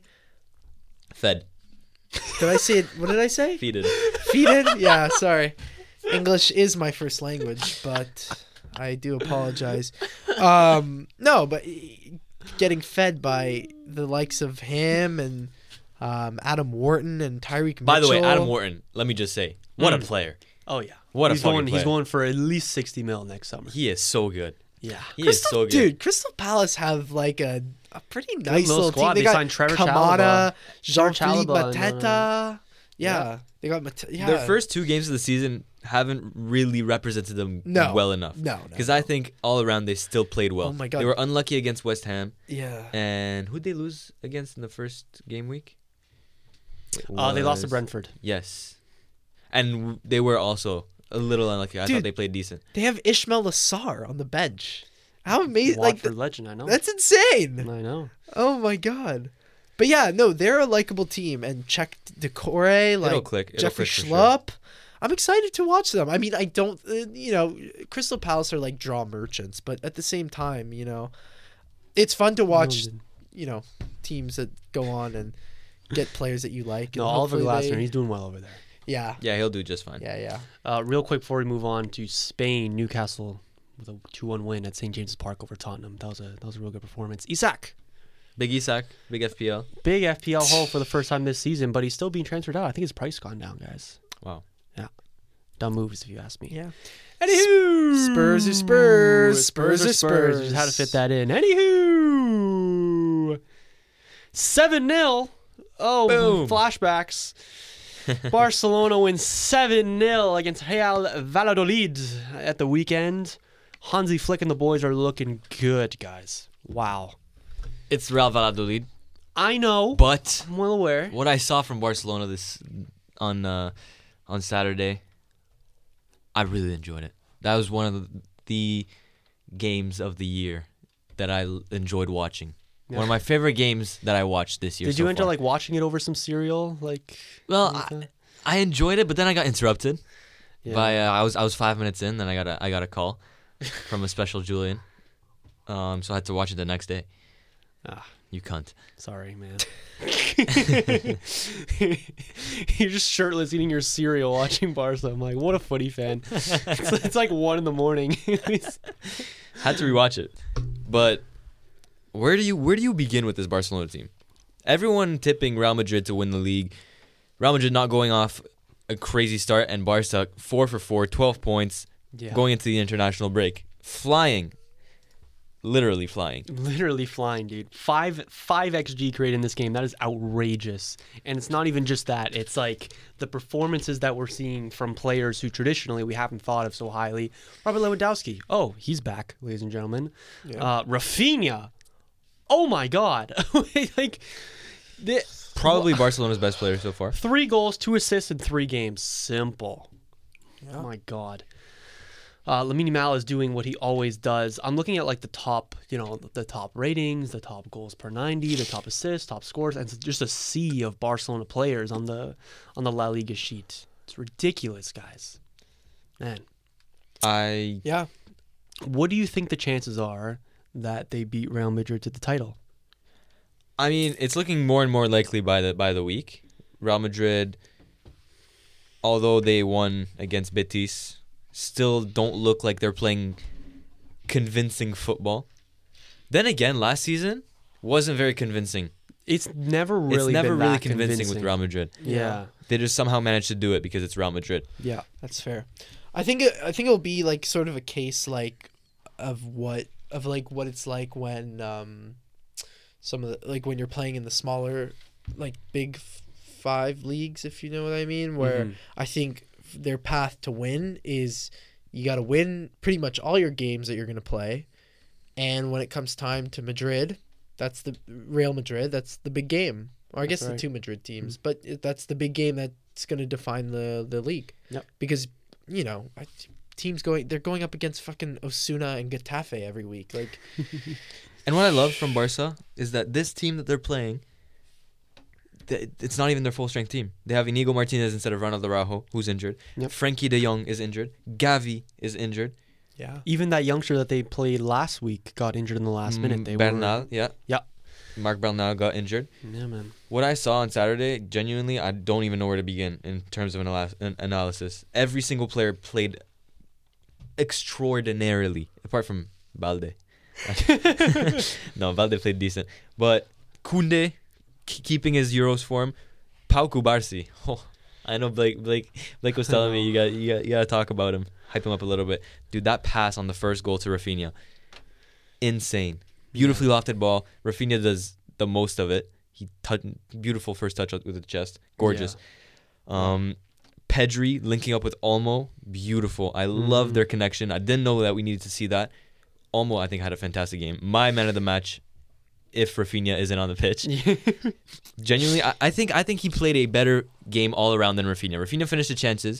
Fed, Did I say it? What did I say? feeded. Feeded? Yeah, sorry. English is my first language, but I do apologize. Um, no, but getting fed by the likes of him and um, Adam Wharton and Tyreek Mitchell. By the way, Adam Wharton. Let me just say, what a Mm. player. Oh yeah. What a he's fucking going. He's player. going for at least sixty mil next summer. He is so good. Yeah. He Crystal, is so good. Dude, Crystal Palace have like a, a pretty nice little little squad. team. They, They got signed Trevor Kamada, Chalobah. Jean-Philippe Chalobah, no, Mateta. no, Yeah. Yeah. they got Mateta. Yeah. Their first two games of the season haven't really represented them No. well enough. No, no, Because no. I think all around they still played well. Oh my God. They were unlucky against West Ham. Yeah. And who'd they lose against in the first game week? It Uh, they lost to was- Brentford. Yes. And w- they were also a little unlucky. I Dude. thought they played decent. They have Ishmael Lassar on the bench. How amazing! Like Watford legend. I know. that's insane. I know. Oh my god! But yeah, no, they're a likable team, and Czech Decore, like click. It'll Jeffrey click for sure. Schlupp. I'm excited to watch them. I mean, I don't, uh, you know, Crystal Palace are like draw merchants, but at the same time, you know, it's fun to watch, you know, teams that go on and get players that you like. No, and Oliver hopefully Glasner. they- He's doing well over there. yeah, Yeah, he'll do just fine. yeah, yeah. Uh, real quick before we move on to Spain, Newcastle with a two one win at Saint James's Park over Tottenham. That was a that was a real good performance. Isak, Big Isak, big F P L. big F P L haul for the first time this season, but he's still being transferred out. I think his price gone down, guys. Wow. Dumb moves, if you ask me. Yeah. Anywho, Spurs are Spurs. Spurs are Spurs are Spurs. Spurs. Just had to fit that in. Anywho, seven nil. Oh, Boom. flashbacks. Barcelona wins seven nil against Real Valladolid at the weekend. Hansi Flick and the boys are looking good, guys. Wow. It's Real Valladolid, I know, but I'm well aware. what I saw from Barcelona this on uh, on Saturday, I really enjoyed it. That was one of the, the games of the year that I l- enjoyed watching. One of my favorite games that I watched this year. Did so you enjoy far. like watching it over some cereal? Like, Well, like I, that? I enjoyed it, but then I got interrupted. Yeah. By uh, I was I was five minutes in, then I got a I got a call from a special Julian, um, so I had to watch it the next day. Ah. You cunt. Sorry, man. You're just shirtless eating your cereal watching Barca. I'm like, what a footy fan. It's, it's like one in the morning. Had to rewatch it, but where do you where do you begin with this Barcelona team? Everyone tipping Real Madrid to win the league. Real Madrid not going off a crazy start, and Barca four for four, twelve points, Yeah. going into the international break, flying, literally flying. Literally flying, dude. Five five X G created in this game. That is outrageous. And it's not even just that. It's like the performances that we're seeing from players who traditionally we haven't thought of so highly. Robert Lewandowski. Oh, he's back, ladies and gentlemen. Yeah. Uh, Rafinha. Oh my God. like the, Probably Barcelona's best player so far. three goals, two assists in three games. Simple. Yeah. Oh my God. Uh, Lamine Yamal is doing what he always does. I'm looking at like the top, you know, the top ratings, the top goals per ninety, the top assists, top scores, and it's just a sea of Barcelona players on the on the La Liga sheet. It's ridiculous, guys. Man, I Yeah. what do you think the chances are that they beat Real Madrid to the title? I mean, it's looking more and more likely by the by the week. Real Madrid, although they won against Betis, still don't look like they're playing convincing football. Then again, last season wasn't very convincing. It's never really it's never been really that convincing, convincing with Real Madrid. Yeah, They just somehow managed to do it because it's Real Madrid. yeah. That's fair. I think it, I think it'll be like sort of a case like of what of like what it's like when um some of the like when you're playing in the smaller like big f- five leagues, if you know what I mean, where Mhm. I think their path to win is you got to win pretty much all your games that you're going to play, and when it comes time to Madrid, that's the Real Madrid, that's the big game. Or I That's guess right. the two Madrid teams, but it- that's the big game that's going to define the the league. Yep. Because you know, I- teams going they're going up against fucking Osuna and Getafe every week. Like, And what I love from Barca is that this team that they're playing, th- it's not even their full strength team. They have Inigo Martinez instead of Ronaldo Araujo, who's injured. Yep. Frankie De Jong is injured. Gavi is injured. yeah. Even that youngster that they played last week got injured in the last minute. They Bernal, were, yeah. Yeah. Mark Bernal got injured. yeah, man. What I saw on Saturday, genuinely, I don't even know where to begin in terms of analysis. analysis. Every single player played extraordinarily, apart from Balde. No, Balde played decent. But Koundé, k- keeping his Euros form. Pau Cubarsí. Oh, I know Blake, Blake, Blake was telling me you got, you got, you got to talk about him, hype him up a little bit. Dude, that pass on the first goal to Rafinha, insane. Beautifully lofted ball. Rafinha does the most of it. He touch, beautiful first touch with the chest. Gorgeous. Um, Pedri linking up with Olmo. Beautiful. I love Mhm. their connection. I didn't know that we needed to see that. Olmo, I think, had a fantastic game. My man of the match, if Rafinha isn't on the pitch. Genuinely, I, I think I think he played a better game all around than Rafinha. Rafinha finished the chances,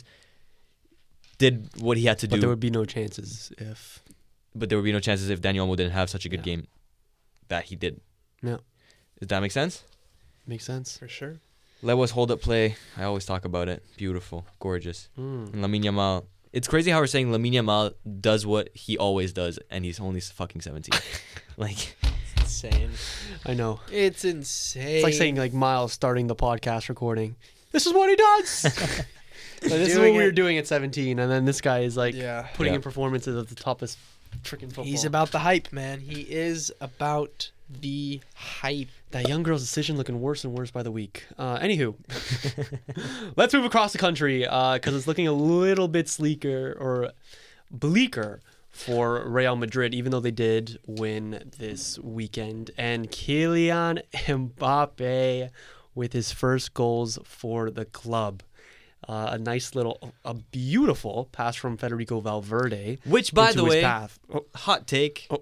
did what he had to But do, there would be no chances if. but there would be no chances if Dani Olmo didn't have such a good Yeah. game that he did. Yeah. Does that make sense? Makes sense. For sure. Lewa's hold-up play, I always talk about it. Beautiful, gorgeous. Mm. And Lamine Yamal, it's crazy how we're saying Lamine Yamal does what he always does, and he's only fucking seventeen. Like, Insane. I know. It's insane. It's like saying like Miles starting the podcast recording. This is what he does. Like, this is what Doing we were it. doing at seventeen, and then this guy is like yeah. putting Yeah. in performances at the top of freaking football. He's about the hype, man. He is about the hype. That young girl's decision looking worse and worse by the week. Uh, anywho, let's move across the country because it's looking a little bit sleeker or bleaker for Real Madrid, even though they did win this weekend. And Kylian Mbappe with his first goals for the club. Uh, a nice little, a beautiful pass from Federico Valverde. which, by into the his way, path. Oh, hot take, Oh.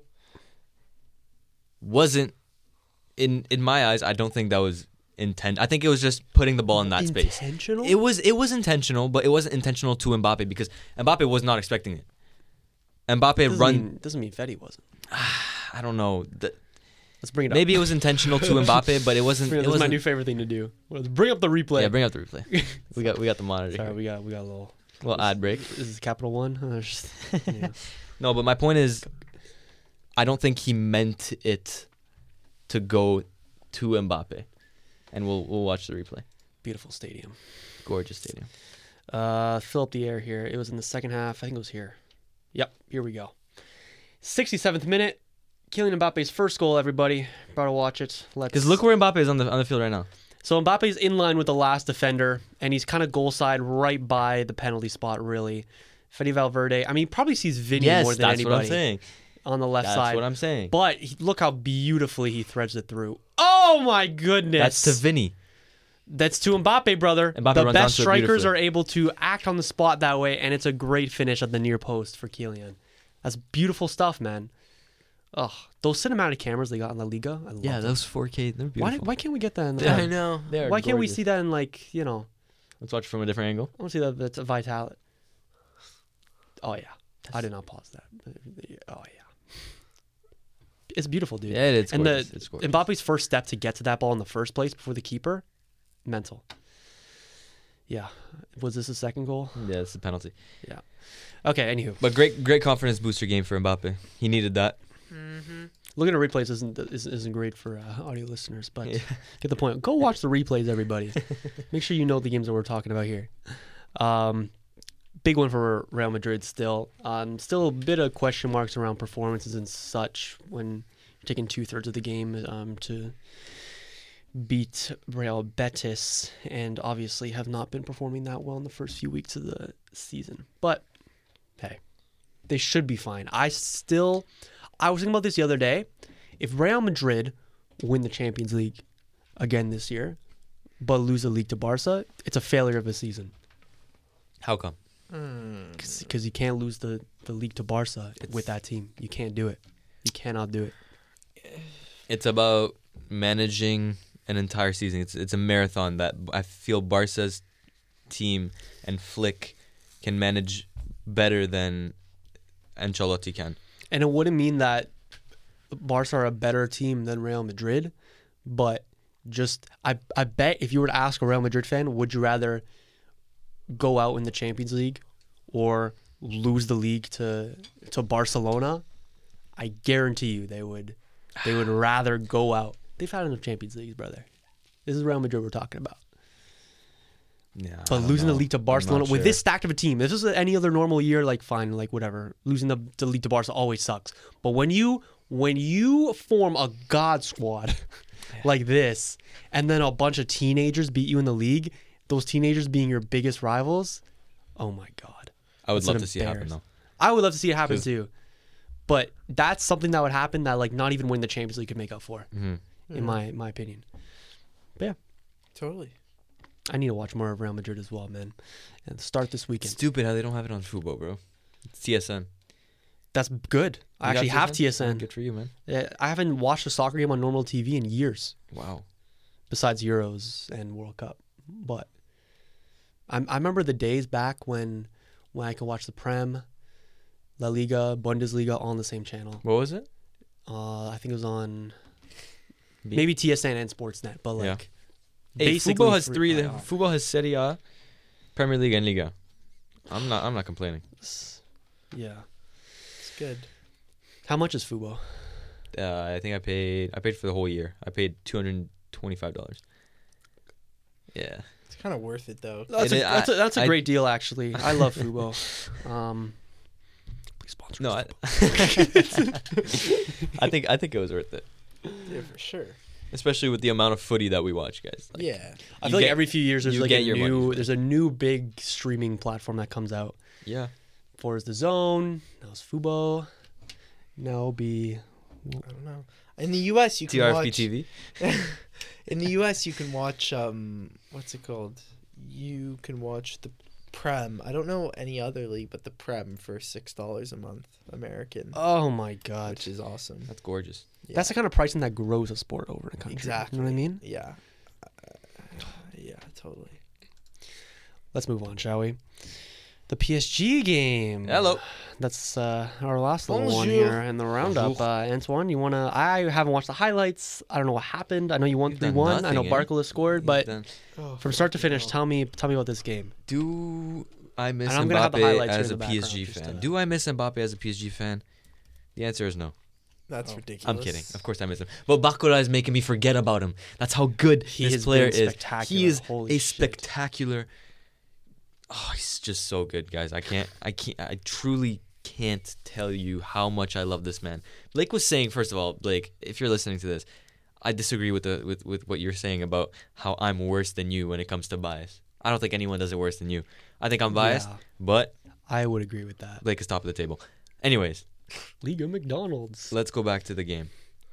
wasn't in in my eyes. I don't think that was intent. I think it was just putting the ball in that space. intentional? It was it was intentional, but it wasn't intentional to Mbappe because Mbappe was not expecting it. Mbappe doesn't run. mean, doesn't mean Fetty wasn't. I don't know. The, Let's bring it up. maybe it was intentional to Mbappe, but it wasn't. This It is my wasn't. new favorite thing to do. Let's bring up the replay. Yeah, bring up the replay. we got we got the monitor. Sorry, here. we got we got a little Little ad break. This is Capital One. Uh, just- yeah. No, but my point is, I don't think he meant it to go to Mbappe, and we'll we'll watch the replay. Beautiful stadium. Gorgeous stadium. Uh, fill up the air here. It was in the second half. I think it was here. Yep, here we go. sixty-seventh minute. Kylian Mbappe's first goal. Everybody, about to watch it. Let's. Because look where Mbappe is on the on the field right now. So Mbappe's in line with the last defender, and he's kind of goal side, right by the penalty spot. Really, Fede Valverde. I mean, he probably sees Vinny Yes, more than that's anybody what I'm saying. on the left That's side. what I'm saying. But he, look how beautifully he threads it through. Oh my goodness! That's to Vinny. That's to Mbappe, brother. Mbappe the runs best onto it strikers beautifully. are able to act on the spot that way, and it's a great finish at the near post for Kylian. That's beautiful stuff, man. Ugh, those cinematic cameras they got in La Liga. I love Yeah, them. those four K, they're Why, beautiful. why can't we get that in the Yeah, yeah. I know. They're Why can't we gorgeous. see that in, like, you know, Let's watch it from a different angle. I want to see that that's a Vitality. Oh, yeah. I did not pause that. Oh yeah, it's beautiful, dude. Yeah, it's and gorgeous. the It's gorgeous. Mbappe's first step to get to that ball in the first place before the keeper, mental. Yeah, was this a second goal? Yeah, it's a penalty. Yeah. Okay. Anywho, But great, great confidence booster game for Mbappe. He needed that. looking at replays isn't isn't, isn't great for uh, audio listeners, but Yeah. get the point. Go watch the replays, everybody. Make sure you know the games that we're talking about here. Um, big one for Real Madrid still. Um, still a bit of question marks around performances and such when you're taking two thirds of the game um, to beat Real Betis, and obviously have not been performing that well in the first few weeks of the season. But hey, they should be fine. I still, I was thinking about this the other day. If Real Madrid win the Champions League again this year, but lose the league to Barca, it's a failure of a season. How come? Because you can't lose the, the league to Barca with that team. You can't do it. You cannot do it. It's about managing an entire season. It's it's a marathon that I feel Barca's team and Flick can manage better than Ancelotti can. And it wouldn't mean that Barca are a better team than Real Madrid, but just I I bet if you were to ask a Real Madrid fan, would you rather go out in the Champions League or lose the league to to Barcelona? I guarantee you they would they would rather go out. They've had enough Champions Leagues, brother. This is Real Madrid we're talking about. Yeah, But losing the league to Barcelona with sure. this stacked of a team, if this was any other normal year, like fine, like whatever. Losing the, the league to Barca always sucks. But when you when you form a god squad like this, and then a bunch of teenagers beat you in the league, those teenagers being your biggest rivals, oh my god. I would It's love an to see it happen though. embarrass- I would love to see it happen 'Cause- too. But that's something that would happen that like not even winning the Champions League could make up for, Mm-hmm. in my my opinion. But yeah, Totally. I need to watch more of Real Madrid as well, man. And start this weekend. Stupid how they don't have it on Fubo, bro. It's T S N. That's good. I You got actually have T S N. Good for you, man. Uh, I haven't watched a soccer game on normal T V in years, Wow. besides Euros and World Cup. But I, I remember the days back when when I could watch the Prem, La Liga, Bundesliga all on the same channel. What was it? Uh, I think it was on B- maybe T S N and Sportsnet, but Yeah. like Hey, basically Fubo has three- three. uh, Fubo has Serie A, Premier League, and Liga. I'm not. I'm not complaining. yeah. It's good. How much is Fubo? Uh, I think I paid. I paid for the whole year. I paid two hundred twenty-five dollars. Yeah. It's kind of worth it though. That's It a, is- that's a, that's a I- great deal, actually. I love Fubo. Um, please sponsor No, us, I, Fubo. I think. I think it was worth it, Yeah, for sure. especially with the amount of footy that we watch, guys. Like, Yeah. I You feel like get- every few years there's you like get a your money's new worth. there's a new big streaming platform that comes out. Yeah. Before is the Zone, now it's Fubo, now it'll be I don't know. In the U S, you can T R F watch. P T V. In the U S, you can watch. Um, what's it called? You can watch the Prem. I don't know any other league, but the Prem for six dollars a month, American, oh my god. which is awesome. That's gorgeous. Yeah. That's the kind of pricing that grows a sport over in a country. Exactly. You know what I mean? Yeah. Uh, yeah, totally. Let's move on, shall we? The P S G game. Hello. That's uh, our last little one Bonjour. here in the roundup. Uh, Antoine, you wanna? I haven't watched the highlights. I don't know what happened. I know you won You've three done one. I know nothing, eh? Barcola scored, but Then Oh, from start to finish, hell. tell me, tell me about this game. do I miss And I'm gonna have the Mbappe highlights here as in a the P S G background, just fan? to- Do I miss Mbappe as a P S G fan? The answer is no. That's Oh. ridiculous. I'm kidding. Of course I miss him. But Bakura is making me forget about him. That's how good He this has player been is. spectacular. He is Holy a shit. spectacular. Oh, he's just so good, guys. I can't. I can't. I truly can't tell you how much I love this man. Blake was saying, first of all, Blake, if you're listening to this, I disagree with the with, with what you're saying about how I'm worse than you when it comes to bias. I don't think anyone does it worse than you. I think I'm biased, Yeah. but I would agree with that. Blake is top of the table. Anyways, Liga McDonald's. let's go back to the game.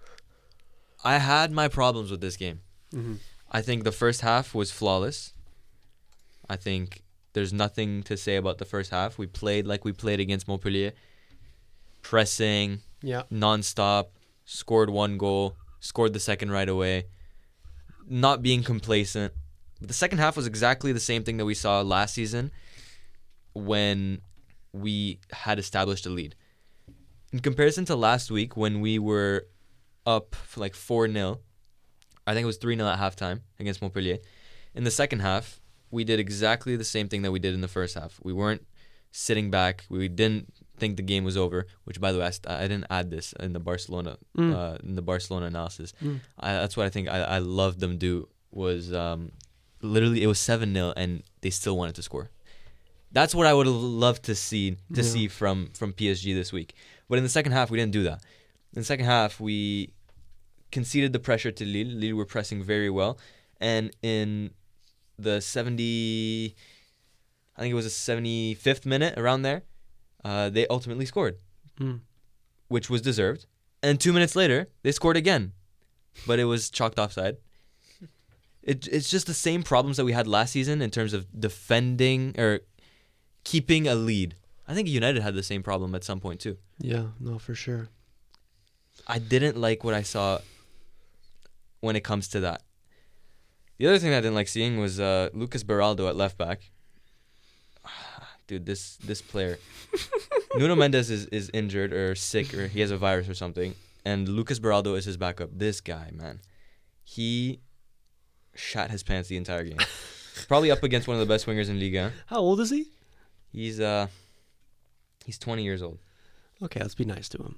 I had my problems with this game. Mhm. I think the first half was flawless. I think there's nothing to say about the first half. We played like we played against Montpellier. Pressing, Yeah. non-stop, scored one goal, scored the second right away. Not being complacent. But the second half was exactly the same thing that we saw last season when we had established a lead. In comparison to last week when we were up for like four nil, I think it was three nil at halftime against Montpellier. In the second half, we did exactly the same thing that we did in the first half. We weren't sitting back. We didn't think the game was over, which, by the way, I, st- I didn't add this in the Barcelona Mm. uh, in the Barcelona analysis. Mm. I, that's what I think I, I loved them do was um, literally it was seven nil and they still wanted to score. That's what I would have loved to see to Yeah. see from, from P S G this week. But in the second half, we didn't do that. In the second half, we conceded the pressure to Lille. Lille were pressing very well. And in the seventy, I think it was the seventy-fifth minute, around there, uh, they ultimately scored, Mm. which was deserved. And two minutes later, they scored again, but it was chalked offside. It, it's just the same problems that we had last season in terms of defending or keeping a lead. I think United had the same problem at some point too. Yeah, no, for sure. I didn't like what I saw when it comes to that. The other thing that I didn't like seeing was uh, Lucas Beraldo at left back. Dude, this this player. Nuno Mendes is, is injured or sick or he has a virus or something. And Lucas Beraldo is his backup. This guy, man. He shat his pants the entire game. Probably up against one of the best wingers in Liga. How old is he? He's uh he's twenty years old. Okay, let's be nice to him.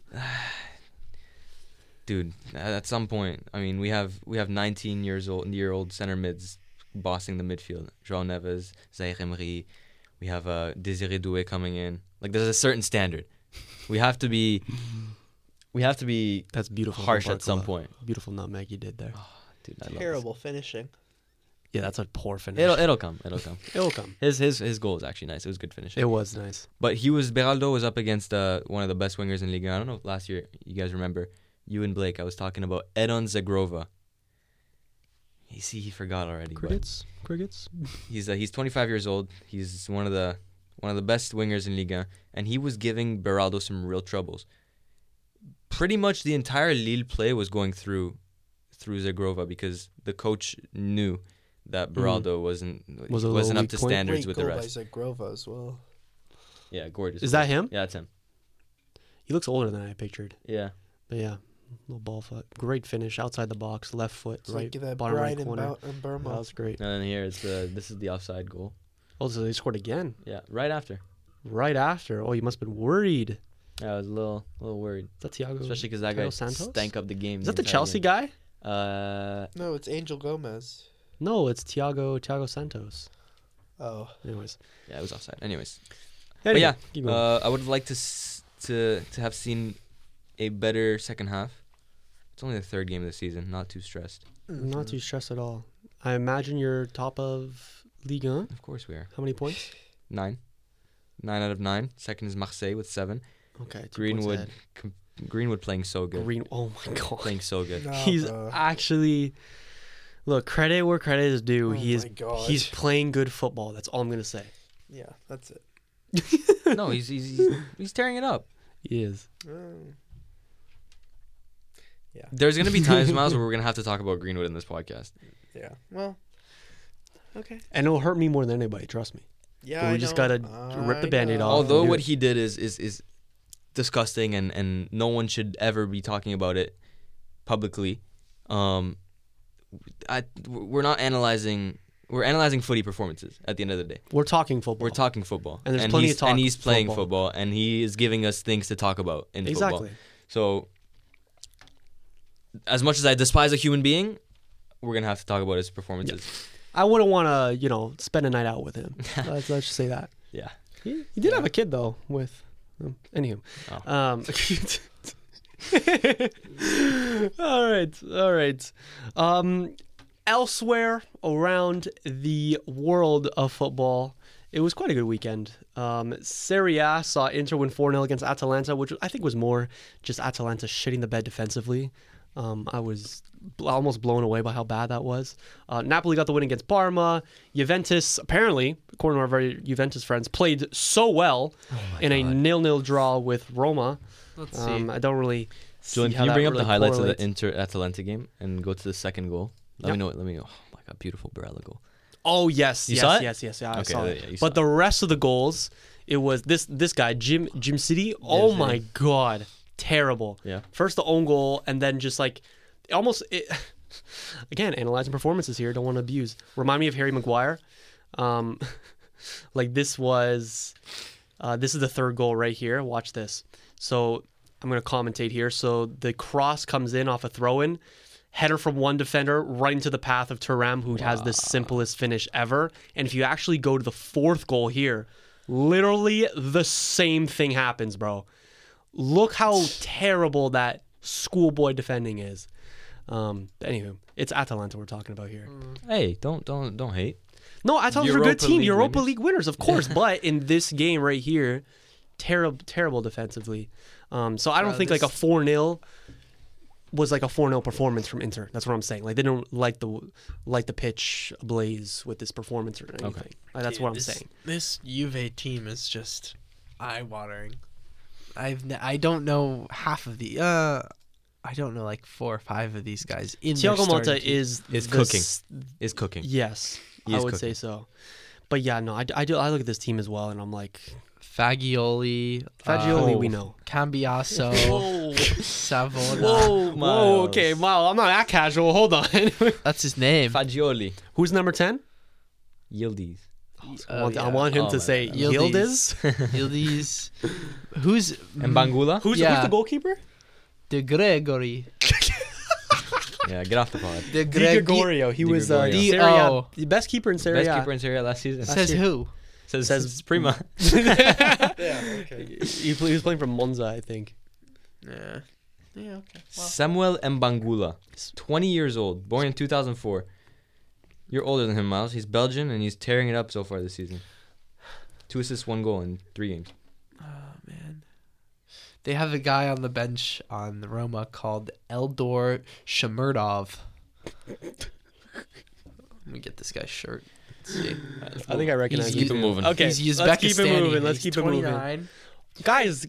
Dude, at some point, I mean, we have we have nineteen years old year old center mids bossing the midfield. João Neves, Zaire Emery. We have uh, Désiré Doué coming in. Like, there's a certain standard. We have to be, we have to be That's beautiful. harsh from at some Barcola. point. Beautiful nutmeg you did there. Dude, I love Terrible finishing. Yeah, that's a poor finish. this. It'll it'll come. It'll come. It'll come. His his his goal was actually nice. It was good finishing. It was nice. But he was Beraldo was up against uh, one of the best wingers in Liga. I don't know if last year you guys remember. You and Blake, I was talking about Edon Zagrova. You see, he forgot already. but Crickets, crickets. He's uh, he's twenty-five years old. He's one of the one of the best wingers in Liga, and he was giving Beraldo some real troubles. Pretty much the entire Lille play was going through through Zagrova because the coach knew that Beraldo wasn't Was a wasn't little up weak to point. standards Great with the goal rest. by Zagrova as well. Yeah, gorgeous. Is that him? Yeah, that's him. He looks older than I pictured. Yeah. But yeah, little ball foot. Great finish outside the box, left foot, It's right like that bottom Brian right and, corner. Bou- and Burma. That was great. And then here it's the this is the offside goal. Oh, so they scored again Yeah, right after. right after. Oh, you must have been worried. Yeah, I was a little a little worried, Is that Thiago? especially because that Thiago guy Santos? stank up the game. Is that the Chelsea guy? guy? Uh, No, it's Angel Gomez. No, it's Thiago Thiago Santos. Oh. Anyways, yeah, it was offside. Anyways. Anyway, But yeah, keep going. uh, I would have liked to s- to to have seen a better second half. It's only the third game of the season. Not too stressed. I'm not too stressed at all. I imagine you're top of Ligue one. Of course we are. How many points? Nine. Nine out of nine. Second is Marseille with seven. Okay, two points Greenwood. ahead. Com- Greenwood playing so good. Green. Oh my god. Playing so good. No, He's bro. actually look, credit where credit is due. Oh he is my God. he's playing good football. That's all I'm gonna say. Yeah, that's it. no, he's, he's he's he's tearing it up. He is. Oh. Yeah. There's gonna be times, Miles, where we're gonna have to talk about Greenwood in this podcast. Yeah. Well. Okay. And it'll hurt me more than anybody, trust me. Yeah. But we I just know. gotta rip the I Band-Aid know. off. Although do what it. he did is is is disgusting, and and no one should ever be talking about it publicly. Um, I we're not analyzing. We're analyzing footy performances at the end of the day. We're talking football. We're talking football, And there's plenty he's, of talk and he's playing football. football, and he is giving us things to talk about in Exactly. football. So, as much as I despise a human being, we're gonna have to talk about his performances. I wouldn't want to, you know, spend a night out with him. let's, let's just say that. Yeah. He, he did have a kid though with um, anywho. Oh. Um all right, all right. Um elsewhere around the world of football, it was quite a good weekend. Um, Serie A saw Inter win four nil against Atalanta, which I think was more just Atalanta shitting the bed defensively. Um, I was bl- almost blown away by how bad that was. Uh, Napoli got the win against Parma. Juventus, apparently, according to our very Juventus friends, played so well in a nil-nil draw with Roma. Let's Um, I don't really see Julian, how can you that bring up really the highlights correlates. of the Inter Atalanta game and go to the second goal? Let Yeah. me know. Let me know. Oh my god, beautiful Barella goal. Oh yes, You yes, saw it? yes, yes, yeah, I Okay, saw yeah, it. yeah, you saw But the rest of the goals, It was this this guy Jim Jim City. Oh City. my god, terrible. Yeah. First the own goal, and then just like almost it, again analyzing performances here. Don't want to abuse. Remind me of Harry Maguire. Um, like this was uh, this is the third goal right here. Watch this. So I'm gonna commentate here. So the cross comes in off a throw in. Header from one defender right into the path of Thuram, who has the simplest finish ever. And if you actually go to the fourth goal here, literally the same thing happens, bro. Look how terrible that schoolboy defending is. Um, anywho, it's Atalanta we're talking about here. Hey, don't don't don't hate. No, Atalanta's a good Europa team. League Europa winners. League winners, of course. But in this game right here, terrible, terrible defensively. Um, so I don't Uh, think like a this- four nil was like a four nil performance from Inter. That's what I'm saying. Like they don't like the like the pitch ablaze with this performance or anything. Like, that's Dude, what I'm this, saying. This Juve team is just eye-watering. I've n- I don't know half of the. Uh, I don't know like four or five of these guys in their Thiago starting Motta team. is Is the cooking. s- Is cooking. Yes, He I is would say cooking. so. But yeah, no, I, I do. I look at this team as well, and I'm like, Fagioli, Fagioli, uh, we know. Cambiaso, Whoa, Savona. whoa, whoa. Miles. Okay, Miles, I'm not that casual. Hold on. That's his name. Fagioli. Who's number ten? Yildiz. I want, I yeah. want him Oh to my say God. Yildiz. Yildiz. Who's And Bangula? Who's, Yeah. who's the goalkeeper? De Gregory? Yeah, get off the pod. De Di Greg- Gregorio. He Di was uh, Gregorio. Serie A- D O. the best keeper in Serie Best A. keeper in Serie A last season. Says year. who? Says, says- says Prima. Yeah. Okay. he, play- he was playing for Monza, I think. Yeah. Yeah. Okay. Well, Samuel Mbangula. twenty years old. Born in two thousand four. You're older than him, Miles. He's Belgian, and he's tearing it up so far this season. Two assists, one goal in three games. oh man. They have a guy on the bench on the Roma called Eldor Shemurdov. Let me get this guy's shirt. Let's see. I think I recognize He's him. Keep it moving. Okay, He's let's keep it Uzbekistani. moving. Let's He's keep it moving. twenty-nine. Guys,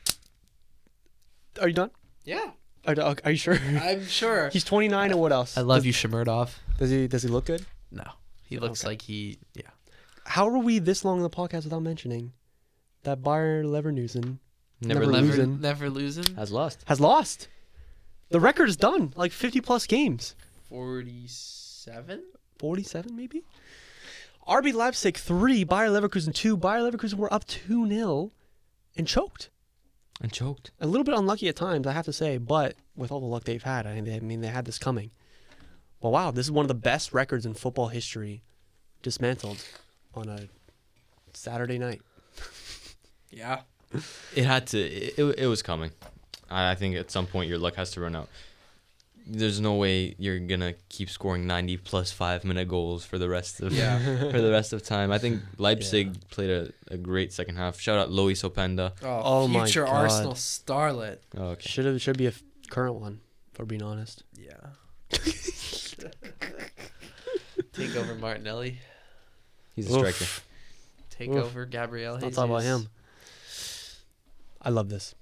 are you done? Yeah, Are, are you sure? I'm sure. He's twenty-nine, and what else? I love you, Shemurdov. Does he Does he look good? No, he looks Okay. like he. Yeah. How are we this long in the podcast without mentioning that Bayer Leverkusen Never, Never never, lose. Never, losing. never losing. has lost. has lost? The record is done. Like fifty plus games. Forty-seven. forty-seven maybe? R B Leipzig three, Bayer Leverkusen two. Bayer Leverkusen were up two nil and choked. And choked. A little bit unlucky at times, I have to say, but with all the luck they've had, I mean, they, I mean, they had this coming. Well, wow, this is one of the best records in football history dismantled on a Saturday night. Yeah. It had to. It, it, it was coming. I, I think at some point your luck has to run out. There's no way you're gonna keep scoring ninety plus five minute goals for the rest of Yeah. for the rest of time. I think Leipzig played a, a great second half. Shout out Lois Openda. Oh, Oh my future God. Arsenal starlet. Oh, okay. Should have should be a f- current one, for being honest. Yeah. Take over Martinelli. He's a striker. Oof. Take Oof. over Gabriel. Let's talk about Jesus. him. I love this.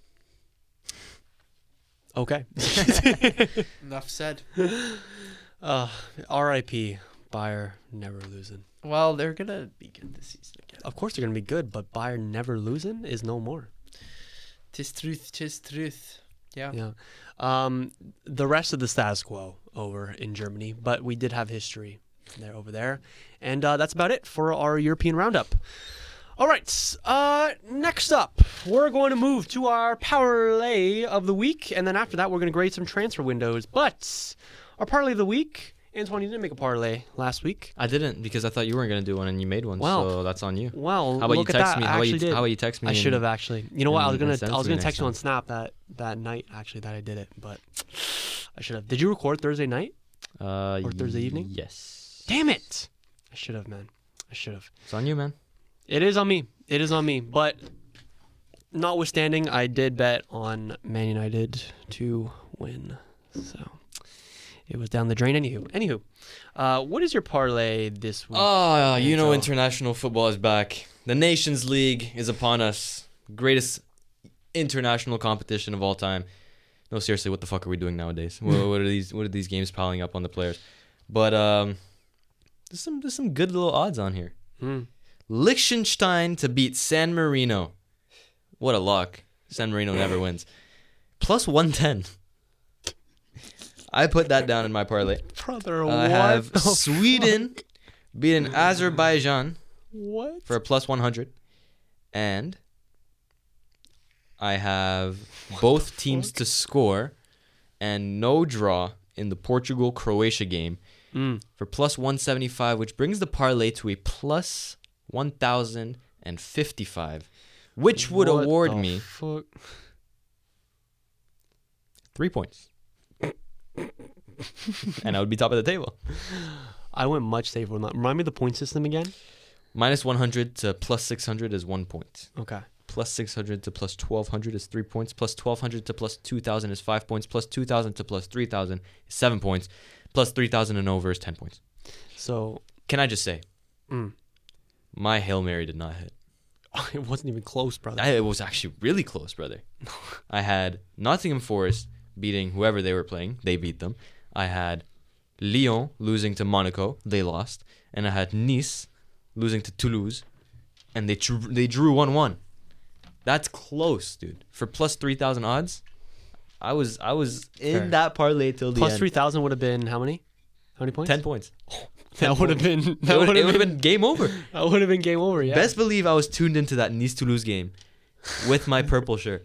Okay. Enough said. uh, R I P Bayer never losing. Well, they're gonna be good this season again. Of course they're gonna be good, but Bayer never losing is no more. Tis truth. Tis truth. Yeah. Yeah. Um, the rest of the status quo over in Germany, but we did have history there over there, and uh, that's about it for our European roundup. All right. Uh, next up, we're going to move to our parlay of the week, and then after that, we're going to grade some transfer windows. But our parlay of the week, Antoine, you didn't make a parlay last week. I didn't because I thought you weren't gonna do one and you made one. Wow. So that's on you. Well, How about you look at text that. me? I How about actually you, did. how about you text me? I and- should have actually. You know what? I was and- gonna and send I was to me gonna text next you on time. Snap that that night actually that I did it, but I should have. Did you record Thursday night? Uh, Or Thursday evening? Yes. Damn it! I should have, man. I should have. It's on you, man. It is on me. It is on me. But notwithstanding, I did bet on Man United to win. So it was down the drain. Anywho, anywho, uh, what is your parlay this week? Oh, you know Anto? international football is back. The Nations League is upon us. Greatest international competition of all time. No, seriously, what the fuck are we doing nowadays? what, what are these? What are these games piling up on the players? But um, there's some there's some good little odds on here. Mm. Liechtenstein to beat San Marino. What a luck. San Marino never wins. Plus one ten. I put that down in my parlay. Brother, I what have the Sweden beating Azerbaijan What? for a plus one hundred. And I have both teams to score and no draw in the Portugal-Croatia game Mm. for plus one seventy-five, which brings the parlay to a plus one thousand fifty-five, which would What award the me fuck? three points. And I would be top of the table. I went much safer with that. Remind me of the point system again. Minus one hundred to plus six hundred is one point. Okay. Plus six hundred to plus twelve hundred is three points. Plus twelve hundred to plus two thousand is five points. Plus two thousand to plus three thousand is seven points. Plus three thousand and over is ten points. So Can I just say, mm, my Hail Mary did not hit. it wasn't even close, brother. I, it was actually really close, brother. I had Nottingham Forest beating whoever they were playing. They beat them. I had Lyon losing to Monaco. They lost. And I had Nice losing to Toulouse. And they tr- they drew one one. That's close, dude. For plus three thousand odds, I was I was in Fair. that parlay till the Plus end. three thousand would have been how many? How many points? ten points. That would have been. It That would would have have been, been game over. That would have been game over. Yeah. Best believe I was tuned into that Nice Toulouse game with my purple shirt.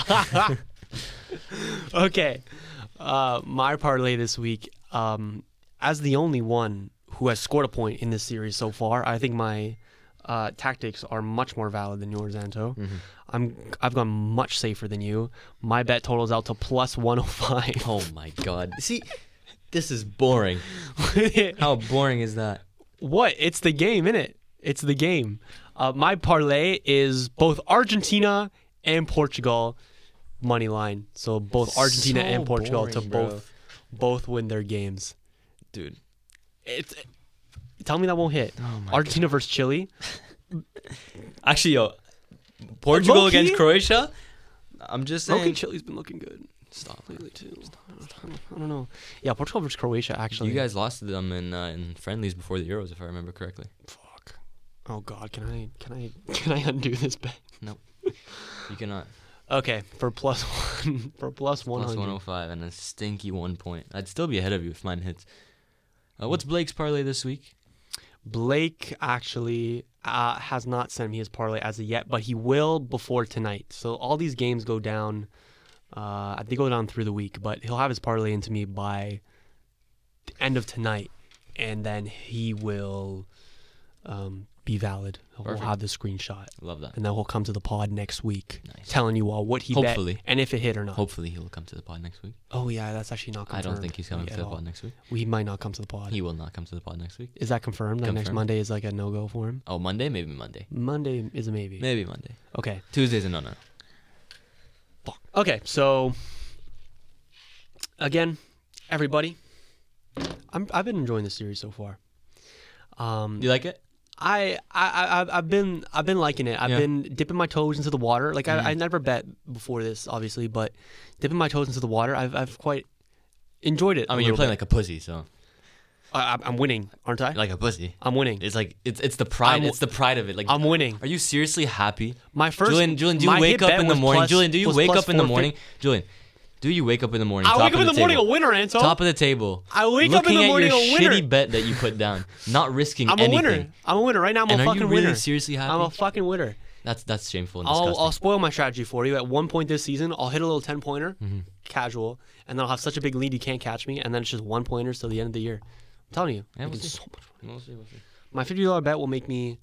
Okay. Uh, my parlay this week, um, as the only one who has scored a point in this series so far, I think my uh, tactics are much more valid than yours, Anto. Mm-hmm. I'm I've gone much safer than you. My bet totals out to plus one oh five. Oh my god. See, this is boring. How boring is that? What? It's the game, innit? It's the game. Uh, my parlay is both Argentina and Portugal money line. So both Argentina So and Portugal to boring, bro. both both win their games. Dude. It's tell me that won't hit. Oh my Argentina versus Chile. Actually, yo, Portugal Low-key? against Croatia? I'm just saying. Okay, Chile's been looking good. Stop lately too. I don't know. Yeah, Portugal versus Croatia. Actually, You guys lost to them in uh, in friendlies before the Euros, if I remember correctly. Fuck. Oh God, can I can I can I undo this bet? You cannot. Okay, for plus one for plus one Plus hundred. one oh five and a stinky one point. I'd still be ahead of you if mine hits. Uh, what's Blake's parlay this week? Blake actually uh, has not sent me his parlay as of yet, but he will before tonight. So all these games go down. Uh, they go down through the week, but he'll have his parlay into me by the end of tonight, and then he will um, be valid. He'll Perfect. have the screenshot, Love that. and then he'll come to the pod next week, Nice. telling you all what he Hopefully. bet and if it hit or not. Hopefully he will come to the pod next week. Oh yeah, that's actually not I confirmed. don't think he's coming at to the all. pod next week. We might not come to the pod. He will not come to the pod next week. Is that confirmed? That next Confirmed. Monday is like a no go for him. Oh, Monday? Maybe Monday. Monday is a maybe. Maybe Monday. Okay. Tuesday's a no-no. Okay, so again, everybody, I'm I've been enjoying this series so far. Um, You like it? I I I- I've been I've been liking it. I've Yeah. been dipping my toes into the water. Like Mm. I, I never bet before this, obviously, but dipping my toes into the water, I've I've quite enjoyed it. I a mean, you're little playing bit. like a pussy, so I, I'm winning, aren't I? like a pussy. I'm winning. It's like it's it's the pride. I'm- it's the pride of it. Like, I'm winning. are you seriously happy? My first Julian, Julian, do you my wake hit up bet in the was morning? plus- Julian, do you was wake plus up in the four morning? fifty. Julian, do you wake up in the morning? I top wake up of in the morning a table, winner, Anto. top of the table. I wake up in looking the at morning your a winner. shitty bet that you put down, not risking I'm a anything. winner. I'm a winner right now. I'm And a are fucking you really winner. seriously happy? I'm a fucking winner. That's that's shameful and I'll, disgusting. I'll spoil my strategy for you. At one point this season, I'll hit a little ten pointer, Mm-hmm. casual, and then I'll have such a big lead you can't catch me, and then it's just one pointers till the end of the year. I'm telling you, Yeah, we'll making see. so much money. We'll see, we'll see. My fifty dollar bet will make me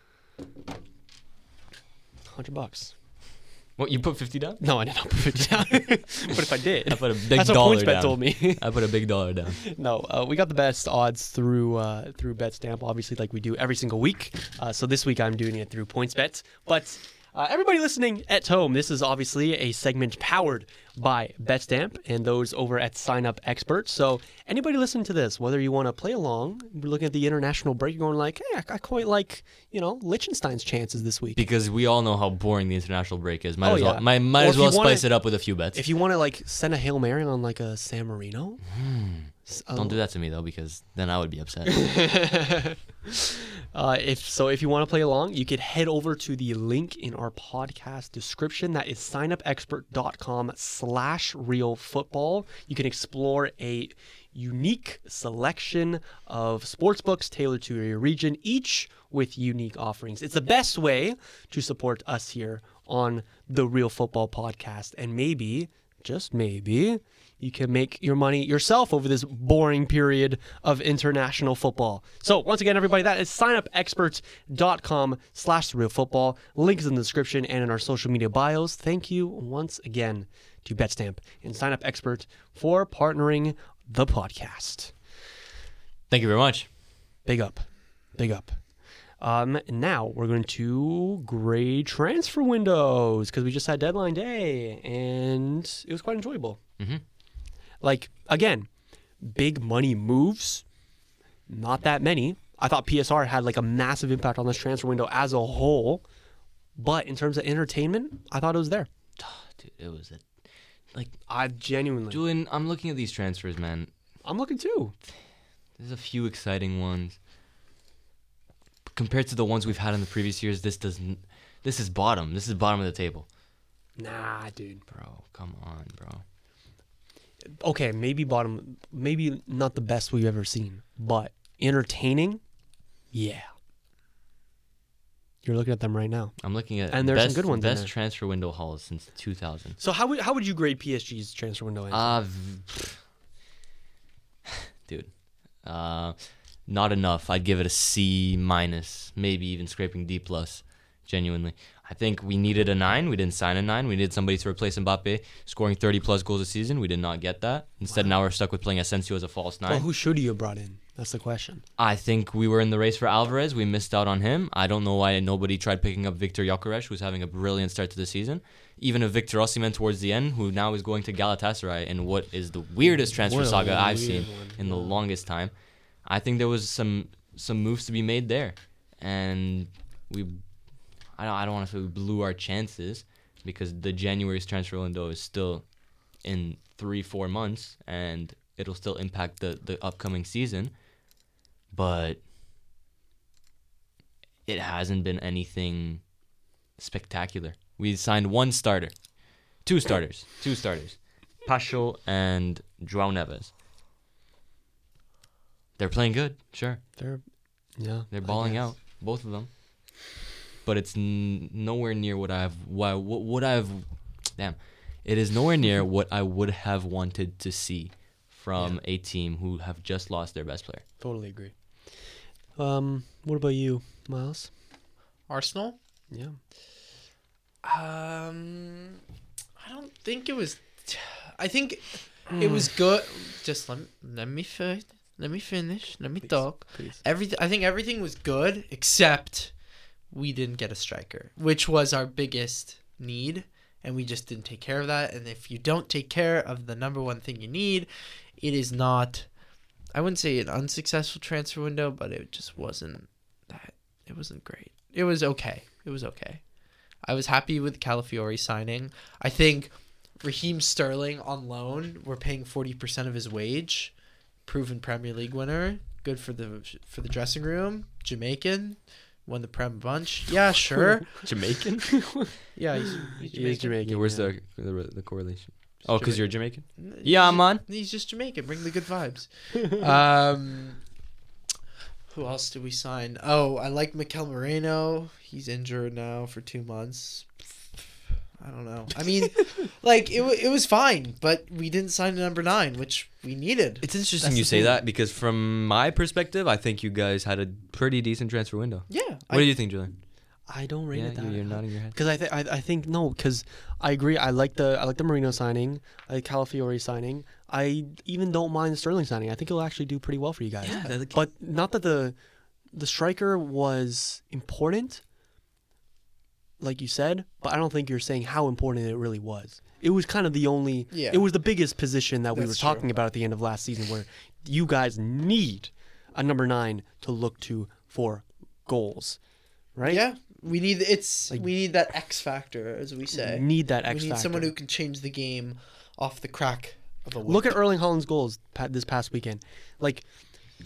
hundred bucks. What, you put fifty down? No, I did not put fifty down. But if I did, I put a big that's what dollar PointsBet down. told me. I put a big dollar down. No, uh, we got the best odds through uh, through BetStamp, obviously, like we do every single week. Uh, so this week I'm doing it through PointsBet. But uh, everybody listening at home, this is obviously a segment powered by BetStamp and those over at Sign Up Experts. So anybody listening to this, whether you want to play along, we're looking at the international break, you're going like, hey, I, I quite like, you know, Liechtenstein's chances this week. Because we all know how boring the international break is. Might Oh, as well, yeah. might, might Or as if you well wanna- spice it up with a few bets. If you want to like send a Hail Mary on like a San Marino, s- Don't uh, do that to me though, because then I would be upset. Uh, if so, if you want to play along, you could head over to the link in our podcast description. That is signupexpert.com slash real football. You can explore a unique selection of sportsbooks tailored to your region, each with unique offerings. It's the best way to support us here on the Real Football Podcast. And maybe, just maybe, you can make your money yourself over this boring period of international football. So once again, everybody, that is signupexperts.com slash real football. Link is in the description and in our social media bios. Thank you once again to BetStamp and Sign Up Expert for partnering the podcast. Thank you very much. Big up. Big up. Um, now we're going to grade transfer windows because we just had deadline day and it was quite enjoyable. Mm-hmm. Like, again, big money moves, not that many. I thought P S R had like a massive impact on this transfer window as a whole. But in terms of entertainment, I thought it was there. Dude, it was a, like, I genuinely. Julian, I'm looking at these transfers, man. I'm looking too. There's a few exciting ones. Compared to the ones we've had in the previous years, this doesn't. This is bottom. This is bottom of the table. Nah, dude. Bro, come on, bro. Okay, maybe bottom, maybe not the best we've ever seen, but entertaining, yeah. You're looking at them right now. I'm looking at and there's best, some good ones in best there. transfer window hauls since two thousand. So how would how would you grade P S G's transfer window? Uh, v- dude, uh, not enough. I'd give it a C minus, maybe even scraping D plus. Genuinely, I think we needed a nine. We didn't sign a nine. We needed somebody to replace Mbappe, scoring thirty plus goals a season. We did not get that. Instead, wow. Now we're stuck with playing Asensio as a false nine. Well, who should you have brought in? That's the question. I think we were in the race for Alvarez. We missed out on him. I don't know why nobody tried picking up Victor Gyökeres, who's having a brilliant start to the season. Even a Victor Osimhen towards the end, who now is going to Galatasaray in what is the weirdest transfer What a saga I've weird seen one. in the longest time. I think there was some some moves to be made there, and we. I don't, I don't want to say we blew our chances because the January's transfer window is still in three, four months, and it'll still impact the, the upcoming season. But it hasn't been anything spectacular. We signed one starter. Two starters. Two starters. Paschal and João Neves. They're playing good, sure. They're, yeah, They're balling out, both of them. But it's n- nowhere near what I've what, what what I've damn it is nowhere near what I would have wanted to see from yeah. a team who have just lost their best player. Totally agree. Um, what about you, Miles? Arsenal? Yeah. Um, I don't think it was. T- I think it was good. Just let me, let me fi- let me finish. Let me Please, talk. Please. Everything. I think everything was good except we didn't get a striker, which was our biggest need, and we just didn't take care of that. And if you don't take care of the number one thing you need, it is not, I wouldn't say an unsuccessful transfer window, but it just wasn't that, it wasn't great. It was okay. It was okay. I was happy with Calafiori signing. I think Raheem Sterling on loan, we're paying forty percent of his wage, proven Premier League winner, good for the for the dressing room, Jamaican. Won the Prem bunch. Yeah, sure. Jamaican? Yeah, he's, he's Jamaican. He is Jamaican. Yeah, where's yeah. the, the the correlation? He's Oh, because Jamaican. you're Jamaican? He's Yeah, just, man. He's just Jamaican. Bring the good vibes. um, who else did we sign? Oh, I like Mikel Moreno. He's injured now for two months. I don't know. I mean, like, it, w- it was fine, but we didn't sign a number nine, which we needed. It's interesting That's you the say thing. that because from my perspective, I think you guys had a pretty decent transfer window. Yeah. What I, do you think, Julian? I don't rate Yeah, it that. you- you're nodding your head. Because I, th- I I think no, because I agree. I like the I like the Marino signing. I like Calafiori signing. I even don't mind the Sterling signing. I think he'll actually do pretty well for you guys. Yeah, they're the- But not that the the striker was important, like you said. But I don't think you're saying how important it really was. It was kind of the only. Yeah. It was the biggest position that we That's were talking true. about at the end of last season, where you guys need a number nine to look to for goals, right? Yeah. We need it's Like- we need that X factor, as we say. Need that X we need factor. someone who can change the game off the crack of a whip. Look at Erling Haaland's goals pa- this past weekend. Like,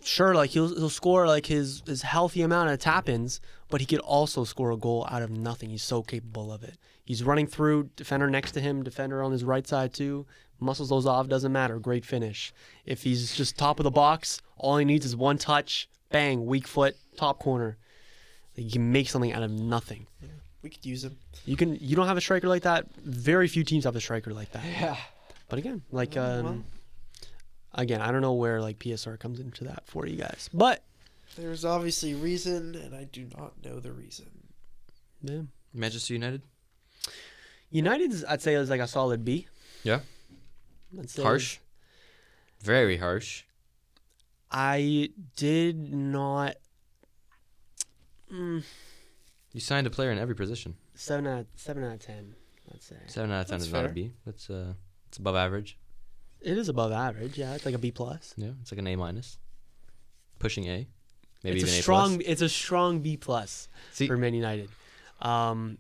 sure, like he'll he'll score like his his healthy amount of tap-ins, but he could also score a goal out of nothing. He's so capable of it. He's running through, defender next to him, defender on his right side too. Muscles those off, doesn't matter. Great finish. If he's just top of the box, all he needs is one touch, bang, weak foot, top corner. Like, you can make something out of nothing. Yeah, we could use him. You can. You don't have a striker like that. Very few teams have a striker like that. Yeah. But again, like Oh, um, well. again, I don't know where like P S R comes into that for you guys, but There's obviously a reason, and I do not know the reason. yeah. Manchester United. United's, I'd say, is like a solid B. Yeah. I'd say Harsh. Very harsh. I did not. Mm, You signed a player in every position. seven out seven out of ten. I'd say Seven out of ten That's is not a fair. B. That's uh, it's above average. it is above average. Yeah, it's like a B plus. Yeah, it's like an A minus. Pushing A. Maybe it's even a A strong. plus. It's a strong B plus See, for Man United. Um,